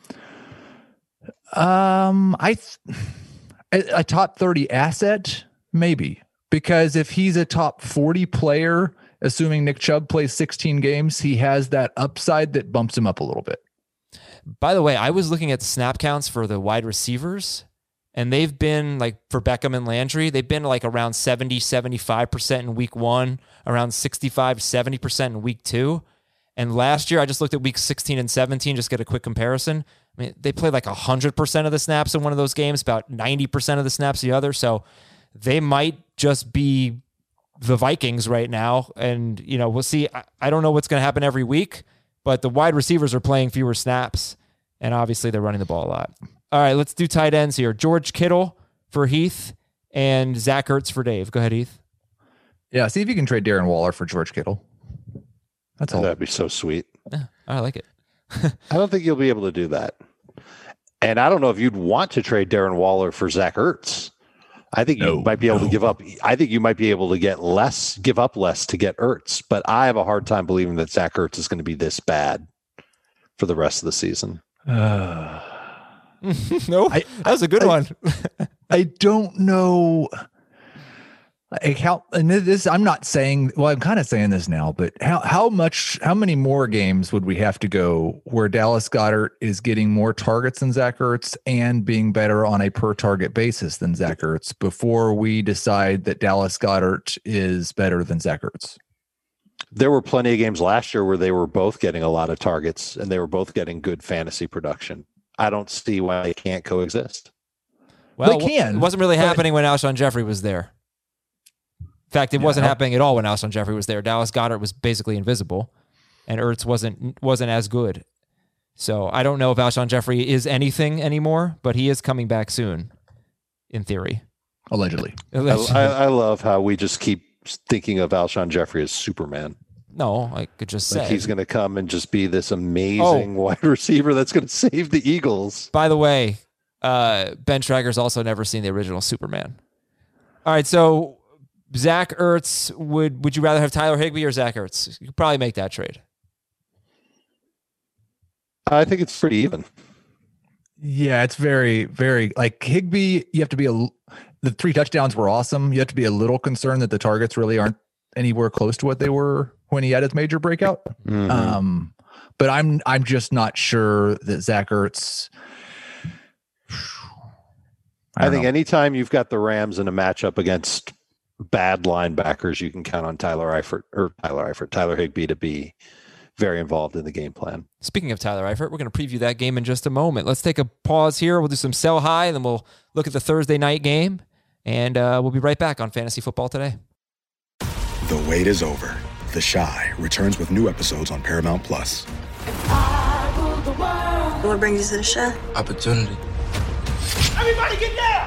Um, I th- a, a top thirty asset, maybe, because if he's a top forty player, assuming Nick Chubb plays sixteen games, he has that upside that bumps him up a little bit. By the way, I was looking at the snap counts for the wide receivers, and they've been like for Beckham and Landry, they've been like around seventy, seventy-five percent in week one, around sixty-five, seventy percent in week two. And last year, I just looked at week sixteen and seventeen, just get a quick comparison. I mean, they played like one hundred percent of the snaps in one of those games, about ninety percent of the snaps the other. So they might just be the Vikings right now. And, you know, we'll see. I, I don't know what's going to happen every week, but the wide receivers are playing fewer snaps. And obviously, they're running the ball a lot. All right, let's do tight ends here. George Kittle for Heath and Zach Ertz for Dave. Go ahead, Heath. Yeah, see if you can trade Darren Waller for George Kittle. That's all. That'd be so sweet. Yeah, I like it. I don't think you'll be able to do that. And I don't know if you'd want to trade Darren Waller for Zach Ertz. I think No, you might be able no. to give up. I think you might be able to get less, give up less to get Ertz. But I have a hard time believing that Zach Ertz is going to be this bad for the rest of the season. Uh, No, I- that was a good I- one. I don't know. Like how, and this, I'm not saying, well, I'm kind of saying this now, but how, how much, how many more games would we have to go where Dallas Goedert is getting more targets than Zach Ertz and being better on a per target basis than Zach Ertz before we decide that Dallas Goedert is better than Zach Ertz? There were plenty of games last year where they were both getting a lot of targets and they were both getting good fantasy production. I don't see why they can't coexist. Well, They can, it wasn't really but- happening when Alshon Jeffrey was there. In fact, it Yeah, wasn't how- happening at all when Alshon Jeffrey was there. Dallas Goedert was basically invisible, and Ertz wasn't wasn't as good. So I don't know if Alshon Jeffrey is anything anymore, but he is coming back soon, in theory. Allegedly. I, I, I love how we just keep thinking of Alshon Jeffrey as Superman. no, I could just Like say. he's going to come and just be this amazing wide receiver that's going to save the Eagles. By the way, uh, Ben Traeger's also never seen the original Superman. All right, so Zach Ertz, would would you rather have Tyler Higbee or Zach Ertz? You could probably make that trade. I think it's pretty even. Yeah, it's very, very like Higbee. You have to be a, the three touchdowns were awesome. You have to be a little concerned that the targets really aren't anywhere close to what they were when he had his major breakout. Mhm. Um, but I'm, I'm just not sure that Zach Ertz. I, I, think know. anytime you've got the Rams in a matchup against bad linebackers, you can count on Tyler Eifert or Tyler Eifert, Tyler Higbee to be very involved in the game plan. Speaking of Tyler Eifert, we're going to preview that game in just a moment. Let's take a pause here. We'll do some sell high, and then we'll look at the Thursday night game, and uh, we'll be right back on Fantasy Football Today. The wait is over. The Chi returns with new episodes on Paramount Plus. What brings you to the show? Opportunity. Everybody get down!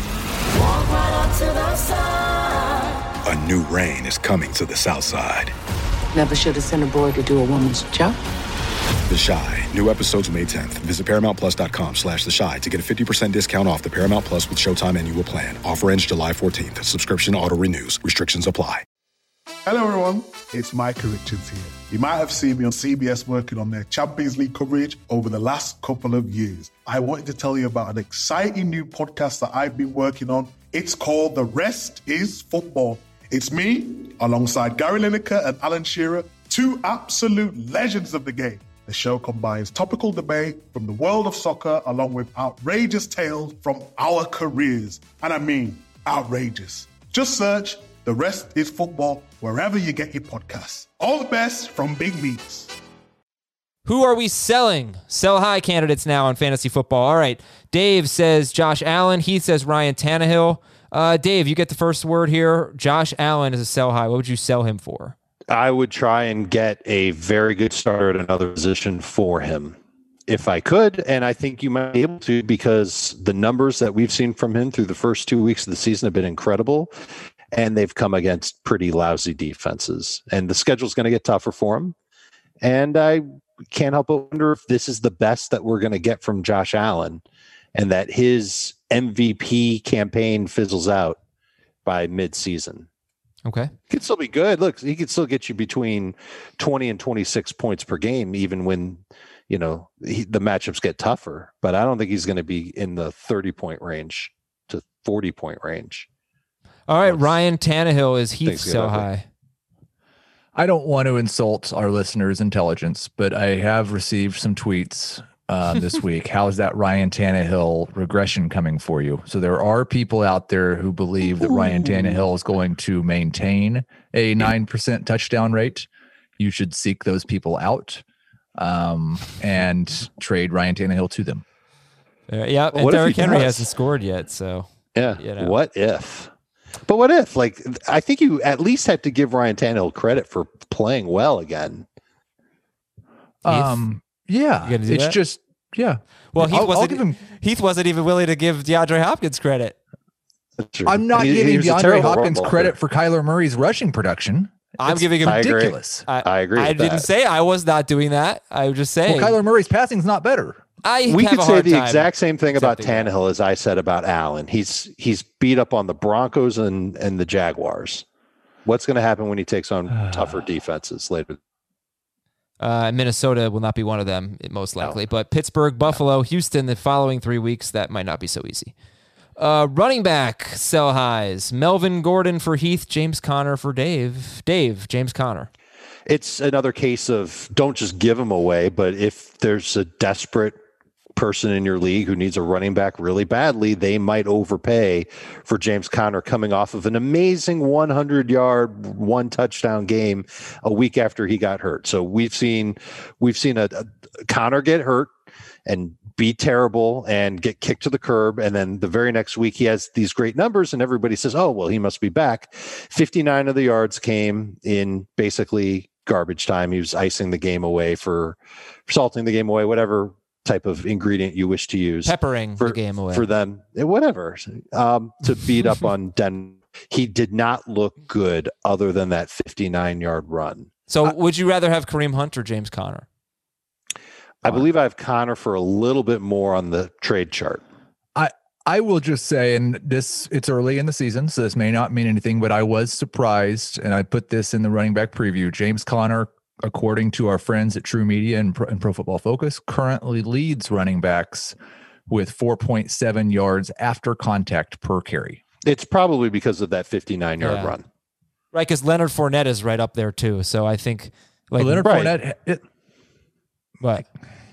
A new reign is coming to the South Side. Never should have sent a boy to do a woman's job. The Chi. New episodes May tenth. Visit ParamountPlus.com slash The Chi to get a fifty percent discount off the Paramount Plus with Showtime annual plan. Offer ends July fourteenth. Subscription auto-renews. Restrictions apply. Hello, everyone. It's Micah Richards here. You might have seen me on C B S working on their Champions League coverage over the last couple of years. I wanted to tell you about an exciting new podcast that I've been working on. It's called The Rest is Football. It's me, alongside Gary Lineker and Alan Shearer, two absolute legends of the game. The show combines topical debate from the world of soccer along with outrageous tales from our careers. And I mean outrageous. Just search The Rest is Football wherever you get your podcasts. All the best from Big Meats. Who are we selling? Sell high candidates now on fantasy football. All right. Dave says Josh Allen. Heath says Ryan Tannehill. Uh, Dave, you get the first word here. Josh Allen is a sell high. What would you sell him for? I would try and get a very good starter at another position for him if I could. And I think you might be able to, because the numbers that we've seen from him through the first two weeks of the season have been incredible. And they've come against pretty lousy defenses. And the schedule's going to get tougher for him. And I can't help but wonder if this is the best that we're going to get from Josh Allen, and that his M V P campaign fizzles out by mid-season. Okay. He could still be good. Look, he could still get you between twenty and twenty-six points per game, even when, you know, he, the matchups get tougher. But I don't think he's going to be in the thirty-point range to forty-point range. All right, Ryan Tannehill is Heath so high. I don't want to insult our listeners' intelligence, but I have received some tweets uh, this week. How is that Ryan Tannehill regression coming for you? So there are people out there who believe that Ryan Tannehill is going to maintain a nine percent touchdown rate. You should seek those people out um, and trade Ryan Tannehill to them. Uh, yeah, and Derrick Henry hasn't scored yet, so yeah. You know. What if? But what if? Like, I think you at least have to give Ryan Tannehill credit for playing well again. Um, yeah, it's that? just yeah. Well, Heath I'll, wasn't. I'll give him, Heath wasn't even willing to give DeAndre Hopkins credit. I'm not he, giving he DeAndre Hopkins credit for Kyler Murray's rushing production. I'm it's giving him ridiculous. I agree. I, I, agree I didn't that. say I was not doing that. I was just saying. Well, Kyler Murray's passing is not better. I we have could a say hard the time exact same thing about accepting Tannehill that. as I said about Allen. He's he's beat up on the Broncos and, and the Jaguars. What's going to happen when he takes on tougher defenses later? Uh, Minnesota will not be one of them, most likely. No. But Pittsburgh, Buffalo, Houston, the following three weeks, that might not be so easy. Uh, running back, sell highs. Melvin Gordon for Heath, James Conner for Dave. Dave, James Conner. It's another case of don't just give him away, but if there's a desperate person in your league who needs a running back really badly, they might overpay for James Conner coming off of an amazing one hundred yard, one touchdown game a week after he got hurt. So we've seen we've seen a, a Conner get hurt and be terrible and get kicked to the curb, and then the very next week he has these great numbers and everybody says, oh, well, he must be back. fifty-nine of the yards came in basically garbage time. He was icing the game away for salting the game away, whatever type of ingredient you wish to use. Peppering for, the game away. For them, whatever, um, to beat up on Denver. He did not look good other than that fifty-nine yard run. So I, would you rather have Kareem Hunt or James Conner? I believe I have Conner for a little bit more on the trade chart. I I will just say, and this it's early in the season, so this may not mean anything, but I was surprised, and I put this in the running back preview. James Conner, according to our friends at True Media and Pro, and Pro Football Focus, currently leads running backs with four point seven yards after contact per carry. It's probably because of that fifty-nine yard yeah. run. Right, because Leonard Fournette is right up there too. So I think like well, Leonard right. Fournette. It, what?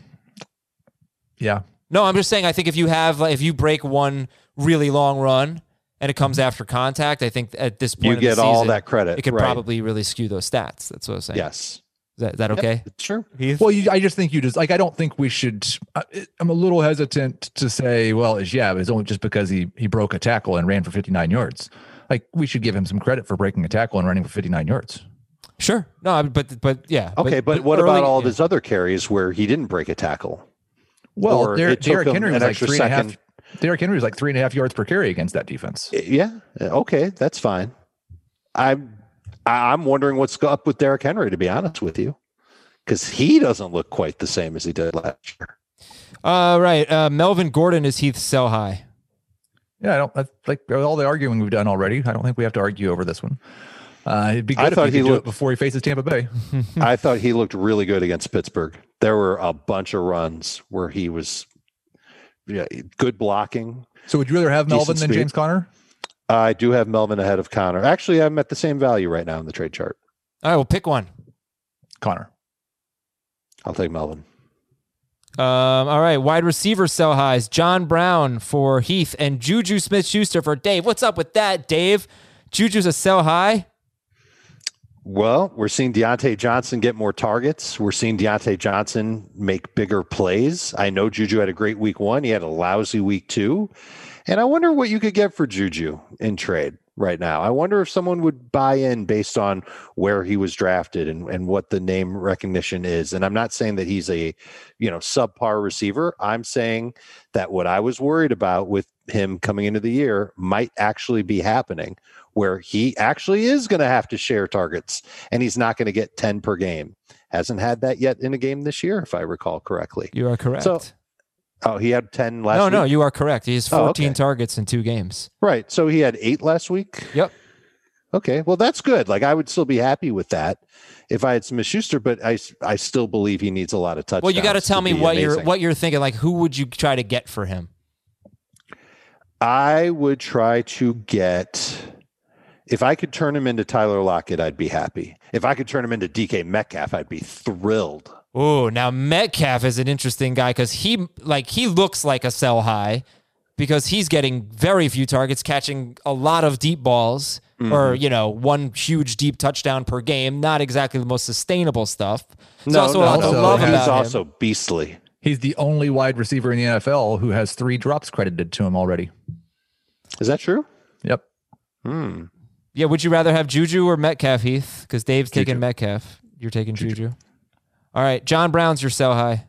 Yeah. No, I'm just saying. I think if you have, like, if you break one really long run and it comes after contact, I think at this point you in get the all season, that credit. It could right. probably really skew those stats. That's what I was saying. Yes. Is that, is that okay? Yep, sure. Well, you, I just think you just like. I don't think we should. Uh, I'm a little hesitant to say, well, it's, yeah, it's only just because he he broke a tackle and ran for fifty-nine yards. Like, we should give him some credit for breaking a tackle and running for fifty-nine yards. Sure. No, but but yeah. Okay, but, but what early, about all of his other carries where he didn't break a tackle? Well, Der- Derrick Henry was like three and a half. Derrick Henry was like three and a half yards per carry against that defense. Yeah. Okay, that's fine. I'm I'm wondering what's up with Derrick Henry, to be honest with you, because he doesn't look quite the same as he did last year. Uh, right. Uh, Melvin Gordon is Heath's sell high. Yeah, I don't I, like all the arguing we've done already. I don't think we have to argue over this one. Uh, it'd be good I if thought he, he could do looked it before he faces Tampa Bay. I thought he looked really good against Pittsburgh. There were a bunch of runs where he was yeah, good blocking. So would you rather have Melvin than speed. James Conner? I do have Melvin ahead of Connor. Actually, I'm at the same value right now in the trade chart. All right, well, pick one. Connor. I'll take Melvin. Um, all right, wide receiver sell highs. John Brown for Heath and Juju Smith-Schuster for Dave. What's up with that, Dave? Juju's a sell high? Well, we're seeing Deontay Johnson get more targets. We're seeing Deontay Johnson make bigger plays. I know Juju had a great week one. He had a lousy week two. And I wonder what you could get for Juju in trade right now. I wonder if someone would buy in based on where he was drafted and, and what the name recognition is. And I'm not saying that he's a, you know, subpar receiver. I'm saying that what I was worried about with him coming into the year might actually be happening, where he actually is going to have to share targets and he's not going to get ten per game. Hasn't had that yet in a game this year, if I recall correctly. You are correct. So, oh, he had ten last no, week? No, you are correct. He has fourteen oh, okay. targets in two games. Right. So he had eight last week? Yep. Okay. Well, that's good. Like, I would still be happy with that if I had Smith-Schuster, but I, I still believe he needs a lot of touchdowns. Well, you got to tell me what amazing. you're what you're thinking. Like, who would you try to get for him? I would try to get... If I could turn him into Tyler Lockett, I'd be happy. If I could turn him into D K Metcalf, I'd be thrilled. Oh, now Metcalf is an interesting guy because he like he looks like a sell high because he's getting very few targets, catching a lot of deep balls mm-hmm. or, you know, one huge deep touchdown per game. Not exactly the most sustainable stuff. There's no, also no, a lot no. to love He's about also him. beastly. He's the only wide receiver in the N F L who has three drops credited to him already. Is that true? Yep. Hmm. Yeah, would you rather have Juju or Metcalf, Heath? Because Dave's Juju. taking Metcalf. You're taking Juju. Juju. All right, John Brown's your sell high.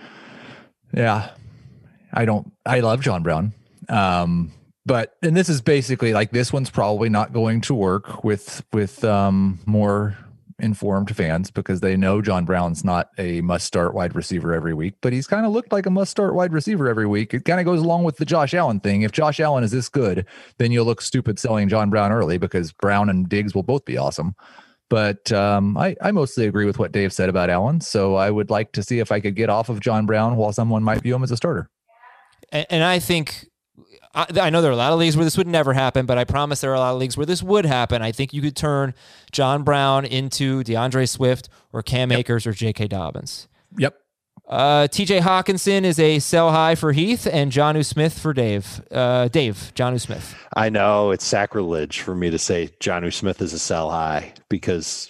Yeah. I don't, I love John Brown. Um, but, and this is basically like, this one's probably not going to work with, with um, more informed fans because they know John Brown's not a must start wide receiver every week, but he's kind of looked like a must start wide receiver every week. It kind of goes along with the Josh Allen thing. If Josh Allen is this good, then you'll look stupid selling John Brown early because Brown and Diggs will both be awesome. But um, I, I mostly agree with what Dave said about Allen. So I would like to see if I could get off of John Brown while someone might view him as a starter. And, and I think, I, I know there are a lot of leagues where this would never happen, but I promise there are a lot of leagues where this would happen. I think you could turn John Brown into DeAndre Swift or Cam yep. Akers or J K. Dobbins. Yep. Uh, T J Hawkinson is a sell high for Heath and Jonnu Smith for Dave. Uh, Dave, Jonnu Smith. I know it's sacrilege for me to say Jonnu Smith is a sell high because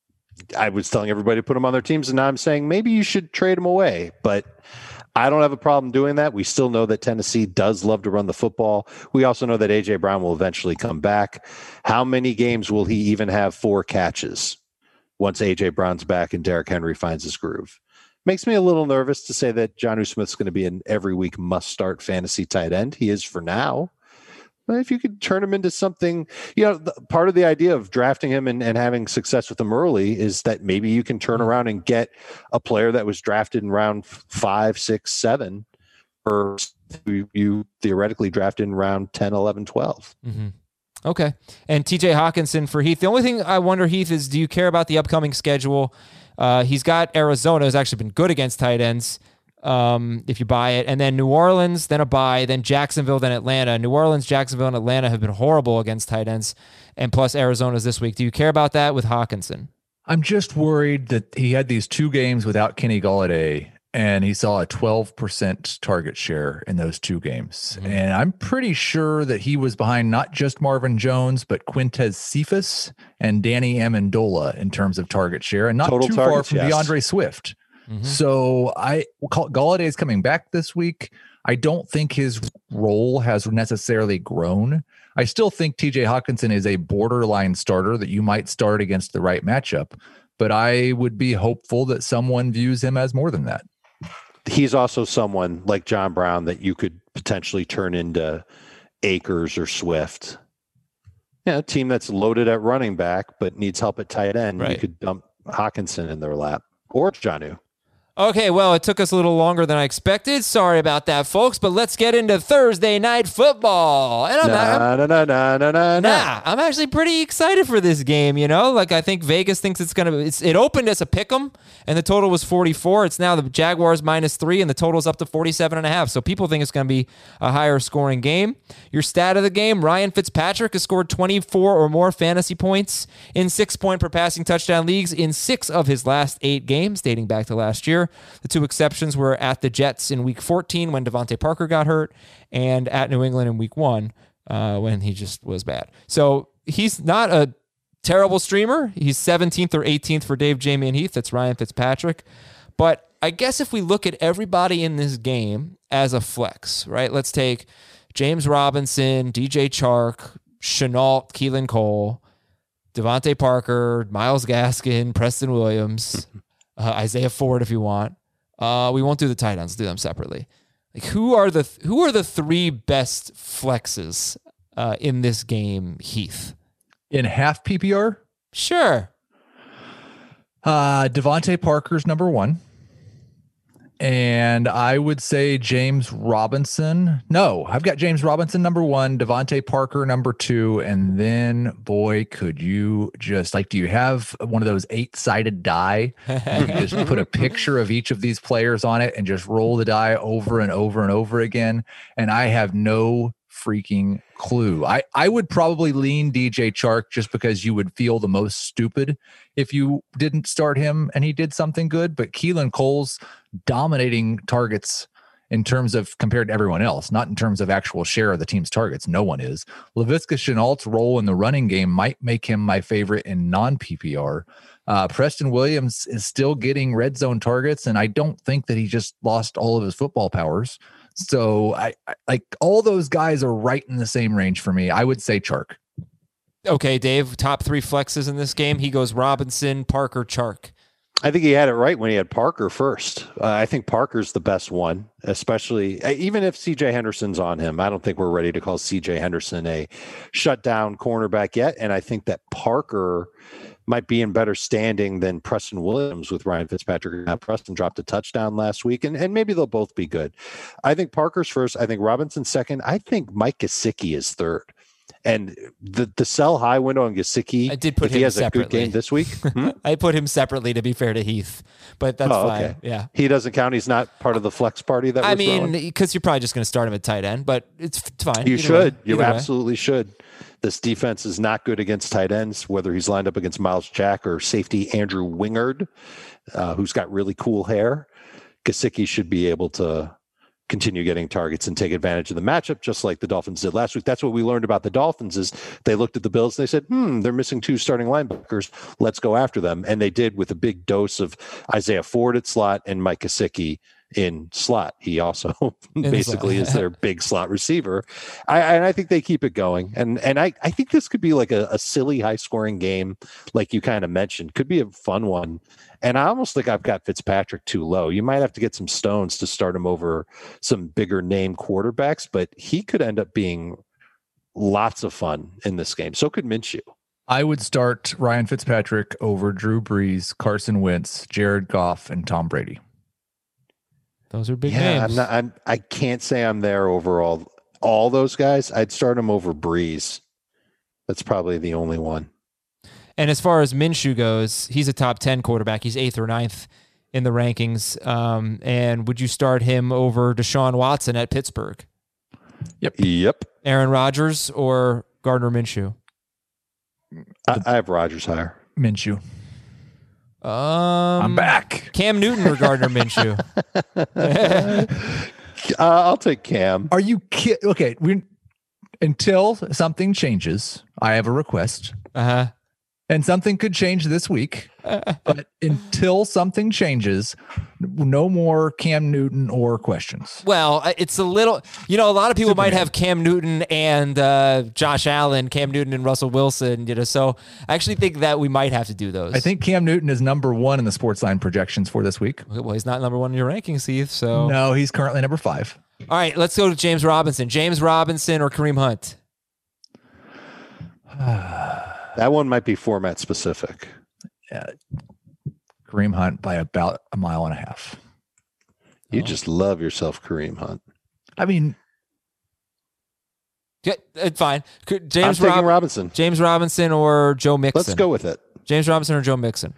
I was telling everybody to put him on their teams, and now I'm saying maybe you should trade him away. But I don't have a problem doing that. We still know that Tennessee does love to run the football. We also know that A J Brown will eventually come back. How many games will he even have four catches once A J Brown's back and Derrick Henry finds his groove? Makes me a little nervous to say that Jonnu Smith's going to be an every week must-start fantasy tight end. He is for now. But if you could turn him into something, you know, the, part of the idea of drafting him and, and having success with him early is that maybe you can turn around and get a player that was drafted in round five, six, seven, or you, you theoretically drafted in round ten, eleven, twelve. Mm-hmm. Okay. And T J Hawkinson for Heath. The only thing I wonder, Heath, is do you care about the upcoming schedule? Uh, he's got Arizona, who's actually been good against tight ends, um, if you buy it. And then New Orleans, then a bye, then Jacksonville, then Atlanta. New Orleans, Jacksonville, and Atlanta have been horrible against tight ends, and plus Arizona's this week. Do you care about that with Hawkinson? I'm just worried that he had these two games without Kenny Golladay, and he saw a twelve percent target share in those two games. Mm-hmm. And I'm pretty sure that he was behind not just Marvin Jones, but Quintez Cephas and Danny Amendola in terms of target share, and not Total too targets, far from yes. DeAndre Swift. Mm-hmm. So I Golladay is coming back this week. I don't think his role has necessarily grown. I still think T J Hawkinson is a borderline starter that you might start against the right matchup, but I would be hopeful that someone views him as more than that. He's also someone like John Brown that you could potentially turn into Akers or Swift. Yeah, a team that's loaded at running back but needs help at tight end. Right. You could dump Hawkinson in their lap. or Jonnu. Okay, well, it took us a little longer than I expected. Sorry about that, folks. But let's get into Thursday night football. And I'm nah, not, I'm, nah, nah, nah, nah, nah. Nah, I'm actually pretty excited for this game. You know, like I think Vegas thinks it's gonna. It's, it opened as a pick'em, and the total was forty-four. It's now the Jaguars minus three, and the total's up to forty-seven and a half. So people think it's gonna be a higher scoring game. Your stat of the game: Ryan Fitzpatrick has scored twenty-four or more fantasy points in six point per passing touchdown leagues in six of his last eight games, dating back to last year. The two exceptions were at the Jets in week fourteen when Devontae Parker got hurt, and at New England in week one uh, when he just was bad. So he's not a terrible streamer. He's seventeenth or eighteenth for Dave, Jamie, and Heath. That's Ryan Fitzpatrick. But I guess if we look at everybody in this game as a flex, right? Let's take James Robinson, D J Chark, Shenault, Keelan Cole, Devontae Parker, Myles Gaskin, Preston Williams, uh, Isaiah Ford if you want. Uh, we won't do the tight ends. Let's do them separately. Like who are the th- who are the three best flexes uh, in this game, Heath? In half P P R? Sure. Uh, Devontae Parker's number one. And I would say James Robinson. No, I've got James Robinson number one, Devontae Parker number two, and then, boy, could you just, like, do you have one of those eight-sided die? You can just put a picture of each of these players on it and just roll the die over and over and over again. And I have no freaking clue. I, I would probably lean D J Chark just because you would feel the most stupid if you didn't start him and he did something good. But Keelan Cole's dominating targets in terms of compared to everyone else, not in terms of actual share of the team's targets. No one is. Laviska Shenault's role in the running game might make him my favorite in non-P P R. Uh, Preston Williams is still getting red zone targets, and I don't think that he just lost all of his football powers. So I, I like all those guys are right in the same range for me. I would say Chark. Okay, Dave, top three flexes in this game. He goes Robinson, Parker, Chark. I think he had it right when he had Parker first. Uh, I think Parker's the best one, especially even if C J Henderson's on him. I don't think we're ready to call C J Henderson a shutdown cornerback yet. And I think that Parker might be in better standing than Preston Williams with Ryan Fitzpatrick. Now, Preston dropped a touchdown last week, and, and maybe they'll both be good. I think Parker's first. I think Robinson's second. I think Mike Gesicki is third. And the the sell high window on Gesicki, I did put if him he has separately. a good game this week. Hmm? I put him separately to be fair to Heath, but that's oh, fine. Okay. Yeah, he doesn't count. He's not part of the flex party that I we're mean, throwing? because you're probably just going to start him at tight end, but it's fine. You Either should. way. You Either absolutely way. should. This defense is not good against tight ends, whether he's lined up against Miles Jack or safety Andrew Wingard, uh, who's got really cool hair. Gesicki should be able to continue getting targets and take advantage of the matchup, just like the Dolphins did last week. That's what we learned about the Dolphins is they looked at the Bills and they said, hmm, they're missing two starting linebackers. Let's go after them. And they did with a big dose of Isaiah Ford at slot and Mike Gesicki in slot. He also basically is their big slot receiver. I, and I think they keep it going. And and I, I think this could be like a, a silly high scoring game, like you kind of mentioned. Could be a fun one. And I almost think I've got Fitzpatrick too low. You might have to get some stones to start him over some bigger name quarterbacks, but he could end up being lots of fun in this game. So could Minshew. I would start Ryan Fitzpatrick over Drew Brees, Carson Wentz, Jared Goff, and Tom Brady. Those are big yeah, names. I'm not, I'm, I can't say I'm there overall. All those guys, I'd start him over Breeze. That's probably the only one. And as far as Minshew goes, he's a top ten quarterback. He's eighth or ninth in the rankings. Um, and would you start him over Deshaun Watson at Pittsburgh? Yep. Yep. Aaron Rodgers or Gardner Minshew? I, I have Rodgers higher. Minshew. Um, I'm back. Cam Newton or Gardner Minshew? uh, I'll take Cam. Are you kidding? Okay. We, until something changes, I have a request. Uh-huh. And something could change this week. But until something changes, no more Cam Newton or questions. Well, it's a little, you know, a lot of people Superman. might have Cam Newton and uh, Josh Allen, Cam Newton and Russell Wilson, you know, so I actually think that we might have to do those. I think Cam Newton is number one in the sports line projections for this week. Well, he's not number one in your rankings, Heath, so. No, he's currently number five. All right, let's go to James Robinson. James Robinson or Kareem Hunt? That one might be format specific. Yeah. Kareem Hunt by about a mile and a half. You oh. just love yourself, Kareem Hunt. I mean, yeah, it's fine. James I'm Rob- Robinson. James Robinson or Joe Mixon. Let's go with it. James Robinson or Joe Mixon.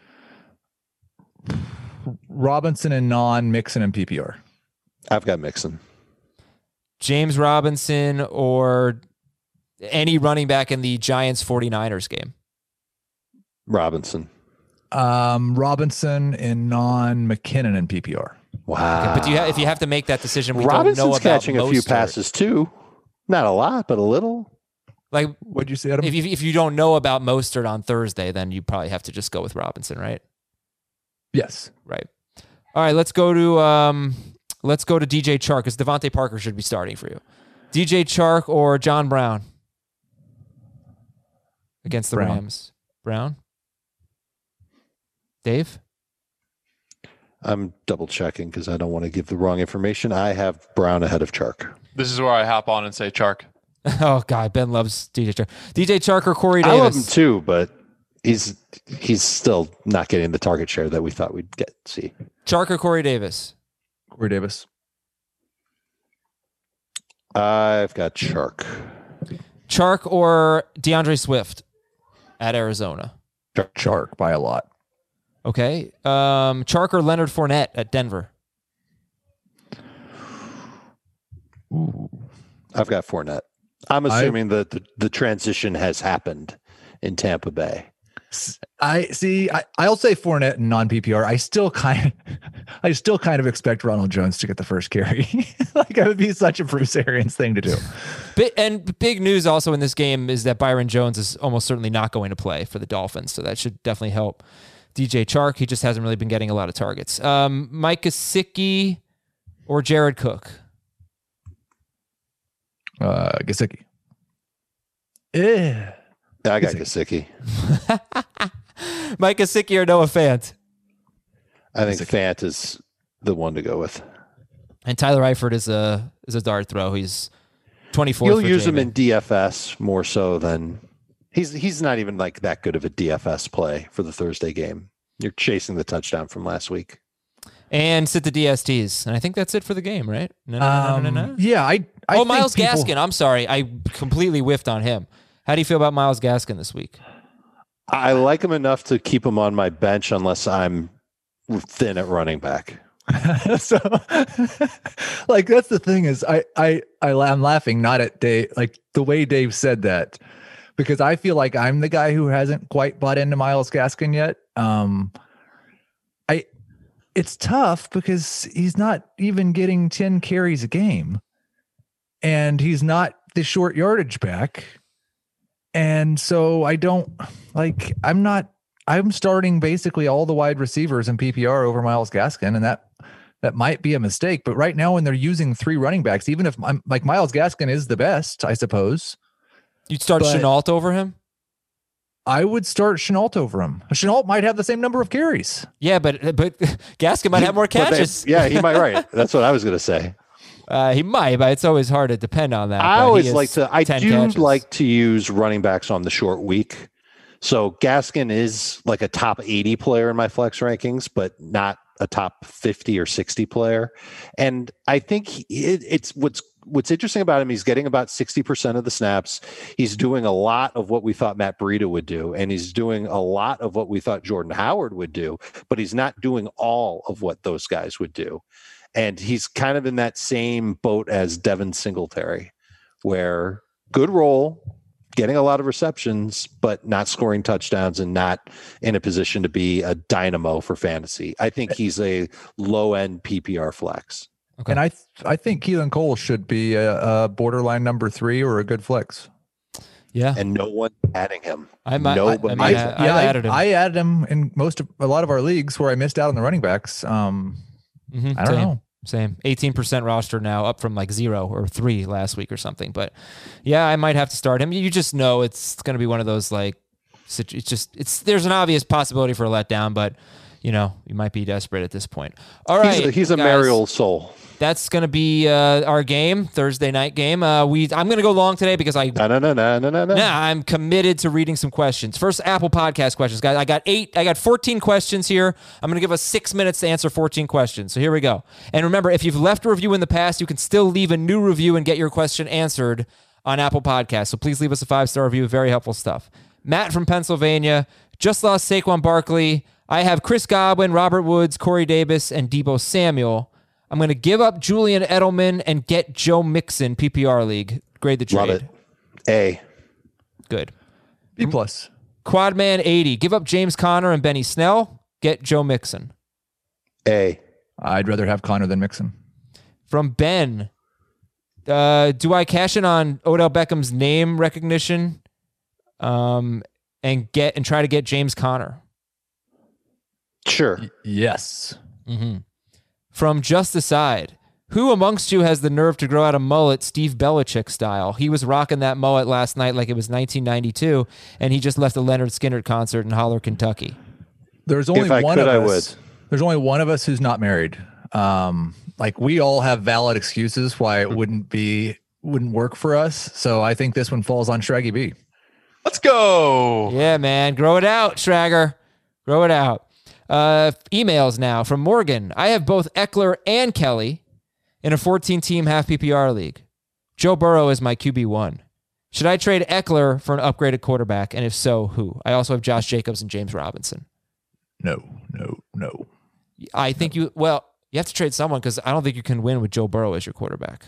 Robinson and non, Mixon and P P R. I've got Mixon. James Robinson or any running back in the Giants 49ers game. Robinson. Um, Robinson and non, McKinnon and P P R. Wow. Okay, but do you ha- if you have to make that decision, we Robinson's don't know about catching Mostert. a few passes too. Not a lot, but a little. Like, what'd you say, Adam? If you, if you don't know about Mostert on Thursday, then you probably have to just go with Robinson, right? Yes. Right. All right, let's go to um, let's go to D J Chark, because Devontae Parker should be starting for you. D J Chark or John Brown against the Brown. Rams. Brown. Dave? I'm double checking because I don't want to give the wrong information. I have Brown ahead of Chark. This is where I hop on and say Chark. Oh God, Ben loves D J Chark. D J Chark or Corey Davis? I love him too, but he's he's still not getting the target share that we thought we'd get. See, Chark or Corey Davis? Corey Davis. I've got Chark. Chark or DeAndre Swift at Arizona? Chark by a lot. Okay. Um, Chark or Leonard Fournette at Denver? Ooh. I've got Fournette. I'm assuming I, that the, the transition has happened in Tampa Bay. I see. I, I'll say Fournette and non P P R. I still kind of, I still kind of expect Ronald Jones to get the first carry. Like, it would be such a Bruce Arians thing to do. And big news also in this game is that Byron Jones is almost certainly not going to play for the Dolphins, so that should definitely help D J Chark. He just hasn't really been getting a lot of targets. Um, Mike Gesicki or Jared Cook? Uh, Gesicki. Eh. I got Gesicki. Mike Gesicki or Noah Fant? I think Fant is the one to go with. And Tyler Eifert is a is a dart throw. He's twenty-fourth. You'll for use Jamie. him in D F S more so than he's he's not even like that good of a D F S play for the Thursday game. You're chasing the touchdown from last week. And sit the D S Ts. And I think that's it for the game, right? No, no, um, no, no, no. Yeah, I. I oh, Myles people... Gaskin. I'm sorry. I completely whiffed on him. How do you feel about Myles Gaskin this week? I like him enough to keep him on my bench unless I'm thin at running back. So, like, that's the thing is I, I, I, I'm laughing not at Dave, like the way Dave said that, because I feel like I'm the guy who hasn't quite bought into Myles Gaskin yet. Um, I, it's tough because he's not even getting ten carries a game, and he's not the short yardage back. And so I don't like, I'm not, I'm starting basically all the wide receivers in P P R over Myles Gaskin. And that, that might be a mistake, but right now when they're using three running backs, even if I'm like Myles Gaskin is the best, I suppose. You'd start Shenault over him? I would start Shenault over him. Shenault might have the same number of carries. Yeah, but, but Gaskin might he, have more catches. They, yeah, he might, right. That's what I was going to say. Uh, he might, but it's always hard to depend on that. I always like to, I do catches. like to use running backs on the short week. So Gaskin is like a top eighty player in my flex rankings, but not a top fifty or sixty player. And I think he, it, it's what's, what's interesting about him. He's getting about sixty percent of the snaps. He's doing a lot of what we thought Matt Breida would do. And he's doing a lot of what we thought Jordan Howard would do, but he's not doing all of what those guys would do. And he's kind of in that same boat as Devin Singletary, where good role, getting a lot of receptions, but not scoring touchdowns and not in a position to be a dynamo for fantasy. I think he's a low-end P P R flex. Okay. And I th- I think Keelan Cole should be a, a borderline number three or a good flex. Yeah. And no one adding him. I might, Nobody. I, I, might, I, I, yeah, I added him. I added him in most of a lot of our leagues where I missed out on the running backs. Um, Mm-hmm, I don't same, know. Same. eighteen percent roster now, up from like zero or three last week or something. But yeah, I might have to start him. You just know it's going to be one of those like, it's just, it's, there's an obvious possibility for a letdown, but you know, you might be desperate at this point. All right. He's a, he's a guys, merry old soul. That's going to be uh, our game, Thursday night game. Uh, we I'm going to go long today because I no, no, no, no, no, no, no. Nah, I'm committed to reading some questions. First, Apple Podcast questions, guys. I got eight. I got fourteen questions here. I'm going to give us six minutes to answer fourteen questions. So here we go. And remember, if you've left a review in the past, you can still leave a new review and get your question answered on Apple Podcasts. So please leave us a five-star review. Very helpful stuff. Matt from Pennsylvania just lost Saquon Barkley. I have Chris Godwin, Robert Woods, Corey Davis, and Deebo Samuel. I'm going to give up Julian Edelman and get Joe Mixon, P P R League. Grade the trade. Love it. A. Good. B plus. Quadman eighty. Give up James Conner and Benny Snell. Get Joe Mixon. A. I'd rather have Conner than Mixon. From Ben. Uh, do I cash in on Odell Beckham's name recognition um, and get and try to get James Conner? Sure. Y- yes. Mm-hmm. From Just Aside, who amongst you has the nerve to grow out a mullet Steve Belichick style? He was rocking that mullet last night like it was nineteen ninety-two, and he just left a Leonard Skinner concert in Holler, Kentucky. There's only If I one could, of I us. would. There's only one of us who's not married. Um, like we all have valid excuses why it wouldn't be wouldn't work for us. So I think this one falls on Shraggy B. Let's go. Yeah, man. Grow it out, Schrager. Grow it out. Uh, emails now from Morgan. I have both Eckler and Kelly in a fourteen-team half P P R league. Joe Burrow is my Q B one. Should I trade Eckler for an upgraded quarterback? And if so, who? I also have Josh Jacobs and James Robinson. No, no, no. I think you, well, you have to trade someone because I don't think you can win with Joe Burrow as your quarterback.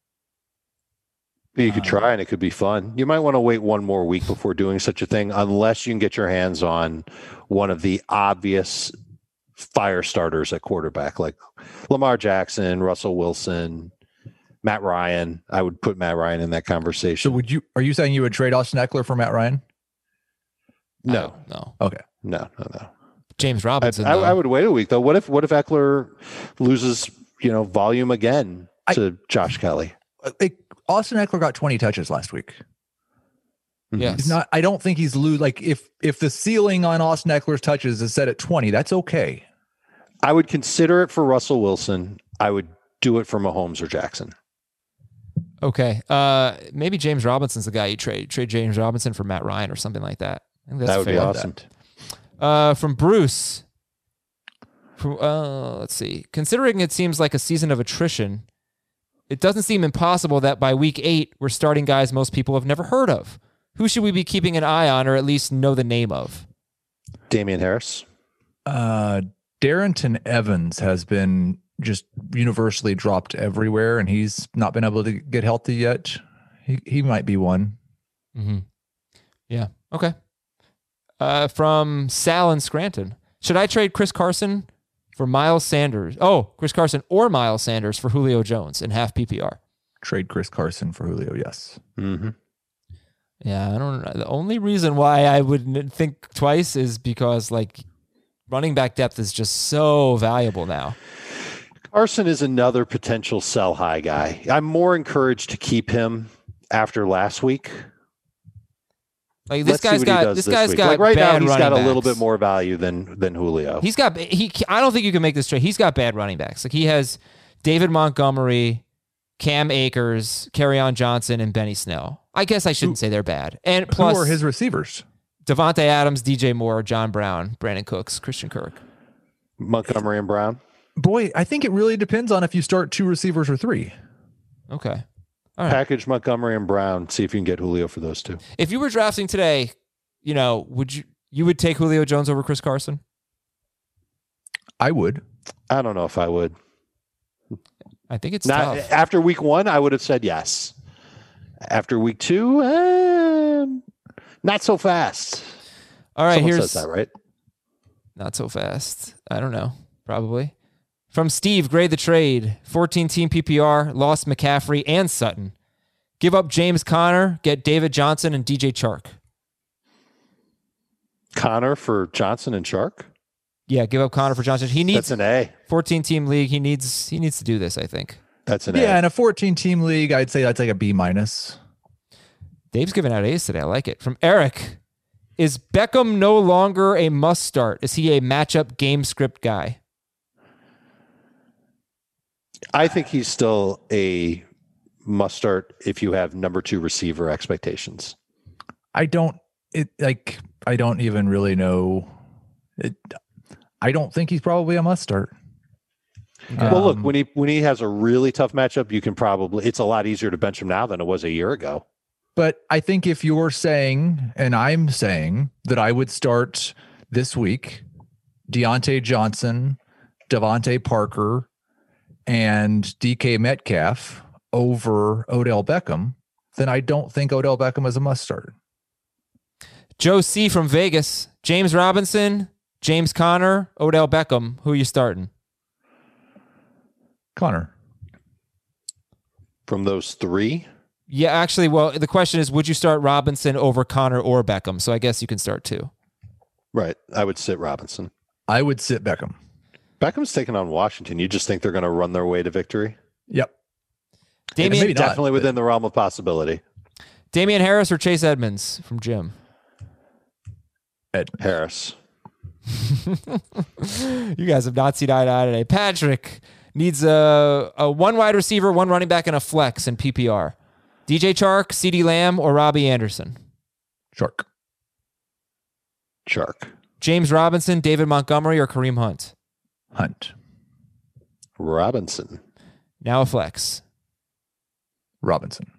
You could try and it could be fun. You might want to wait one more week before doing such a thing, unless you can get your hands on one of the obvious fire starters at quarterback, like Lamar Jackson, Russell Wilson, Matt Ryan. I would put Matt Ryan in that conversation. So would you? Are you saying you would trade Austin Eckler for Matt Ryan? No, no. Okay. No, no, no. James Robinson. I, I, I would wait a week though. What if what if Eckler loses, you know, volume again to I, Josh Kelly? It, Austin Eckler got twenty touches last week. Yes. He's not. I don't think he's lose. Like if if the ceiling on Austin Eckler's touches is set at twenty, that's okay. I would consider it for Russell Wilson. I would do it for Mahomes or Jackson. Okay. Uh, maybe James Robinson's the guy you trade. Trade James Robinson for Matt Ryan or something like that. I think that's that would fair. be awesome. Uh, from Bruce. From, uh, let's see. Considering it seems like a season of attrition, it doesn't seem impossible that by week eight, we're starting guys most people have never heard of. Who should we be keeping an eye on or at least know the name of? Damian Harris. Uh, Darrington Evans has been just universally dropped everywhere, and he's not been able to get healthy yet. He he might be one. Mm-hmm. Yeah. Okay. Uh, from Sal in Scranton. Should I trade Chris Carson for Miles Sanders? Oh, Chris Carson or Miles Sanders for Julio Jones in half P P R. Trade Chris Carson for Julio, yes. Mm-hmm. Yeah, I don't know. The only reason why I would think twice is because, like, running back depth is just so valuable now. Carson is another potential sell high guy. I'm more encouraged to keep him after last week. Like this Let's guy's got this, this guy's week. got like right bad now he's got a backs. little bit more value than than Julio. He's got he. I don't think you can make this trade. He's got bad running backs. Like he has David Montgomery, Cam Akers, Kerryon Johnson, and Benny Snell. I guess I shouldn't who, say they're bad. And plus, who are his receivers? Devontae Adams, D J Moore, John Brown, Brandon Cooks, Christian Kirk, Montgomery and Brown. Boy, I think it really depends on if you start two receivers or three. Okay. All right. Package Montgomery and Brown. See if you can get Julio for those two. If you were drafting today, you know, would you you would take Julio Jones over Chris Carson? I would. I don't know if I would. I think it's Not, tough. After week one, I would have said yes. After week two, um, not so fast. All right, Someone here's says that, right? Not so fast. I don't know. Probably. From Steve, grade the trade. fourteen-team P P R, lost McCaffrey and Sutton. Give up James Conner, get David Johnson and D J Chark. Connor for Johnson and Chark? Yeah, give up Conner for Johnson. He needs That's an A. fourteen-team league. He needs he needs to do this, I think. That's an Yeah, A. in a fourteen-team league, I'd say that's like a B minus. Dave's giving out A's today. I like it. From Eric. Is Beckham no longer a must start? Is he a matchup game script guy? I think he's still a must start if you have number two receiver expectations. I don't it like I don't even really know it. I don't think he's probably a must start. Well, um, look, when he when he has a really tough matchup, you can probably it's a lot easier to bench him now than it was a year ago. But I think if you're saying, and I'm saying that I would start this week, Deontay Johnson, Devontae Parker, and D K Metcalf over Odell Beckham, then I don't think Odell Beckham is a must start. Joe C from Vegas, James Robinson, James Conner, Odell Beckham. Who are you starting? Conner. From those three? Yeah, actually, well, the question is, would you start Robinson over Conner or Beckham? So I guess you can start two. Right. I would sit Robinson. I would sit Beckham. Beckham's taking on Washington. You just think they're going to run their way to victory? Yep. Damian, maybe not, definitely within the realm of possibility. Damian Harris or Chase Edmonds from Jim? Ed Harris. You guys have not seen eye to eye today. Patrick needs a, a one wide receiver, one running back, and a flex in P P R. D J Chark, CeeDee Lamb, or Robbie Anderson? Chark. Chark. James Robinson, David Montgomery, or Kareem Hunt? Hunt. Robinson. Now a flex. Robinson.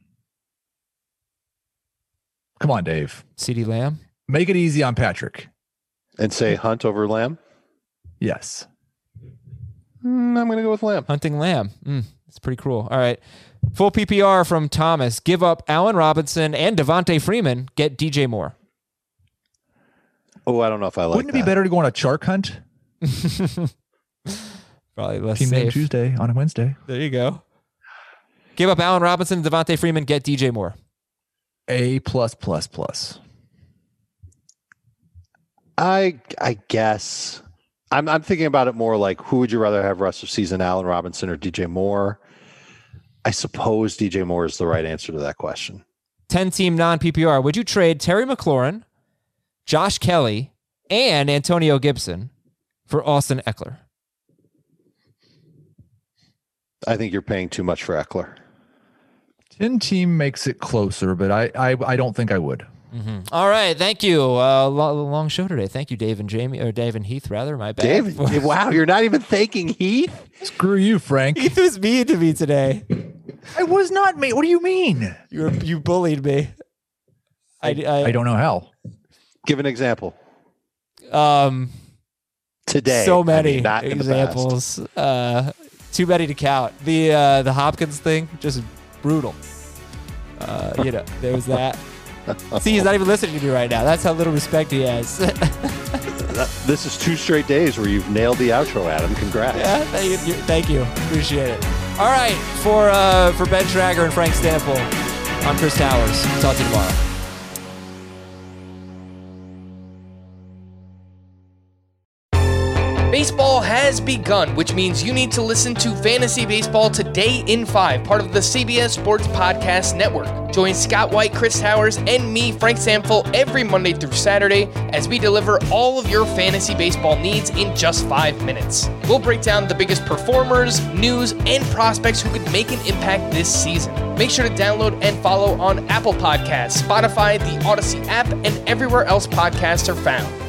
Come on, Dave. CeeDee Lamb. Make it easy on Patrick. And say Hunt over Lamb? Yes. Mm, I'm going to go with Lamb. Hunting Lamb. Mm, it's pretty cruel. All right. Full P P R from Thomas. Give up Allen Robinson and Devontae Freeman. Get D J Moore. Oh, I don't know if I like Wouldn't it that. be better to go on a Chark hunt? Probably less Team name safe. Tuesday on a Wednesday. There you go. Give up Allen Robinson and Devontae Freeman. Get D J Moore. A plus plus plus. I I guess I'm I'm thinking about it more like who would you rather have rest of season, Allen Robinson or D J Moore? I suppose D J Moore is the right answer to that question. ten-team non-P P R. Would you trade Terry McLaurin, Josh Kelly, and Antonio Gibson for Austin Eckler? I think you're paying too much for Eckler. ten team makes it closer, but I I, I don't think I would. Mm-hmm. All right, thank you. Uh, lo- long show today. Thank you, Dave and Jamie, or Dave and Heath, rather. My bad. Dave, wow, you're not even thanking Heath. Screw you, Frank. Heath was mean to me today. I was not me. What do you mean? You were, you bullied me. I, I, I don't know how. Give an example. Um, Today, so I many mean, not in the past. examples. Uh, too many to count. The uh, the Hopkins thing, just brutal. Uh, you know, there was that. See, he's not even listening to me right now. That's how little respect he has. This is two straight days where you've nailed the outro, Adam. Congrats. Yeah, thank you. Thank you. Appreciate it. All right, for uh, for Ben Trager and Frank Stanfield, I'm Chris Towers. Talk to you tomorrow. Baseball has begun, which means you need to listen to Fantasy Baseball Today in five, part of the C B S Sports Podcast Network. Join Scott White, Chris Towers, and me, Frank Samfel, every Monday through Saturday as we deliver all of your fantasy baseball needs in just five minutes. We'll break down the biggest performers, news, and prospects who could make an impact this season. Make sure to download and follow on Apple Podcasts, Spotify, the Odyssey app, and everywhere else podcasts are found.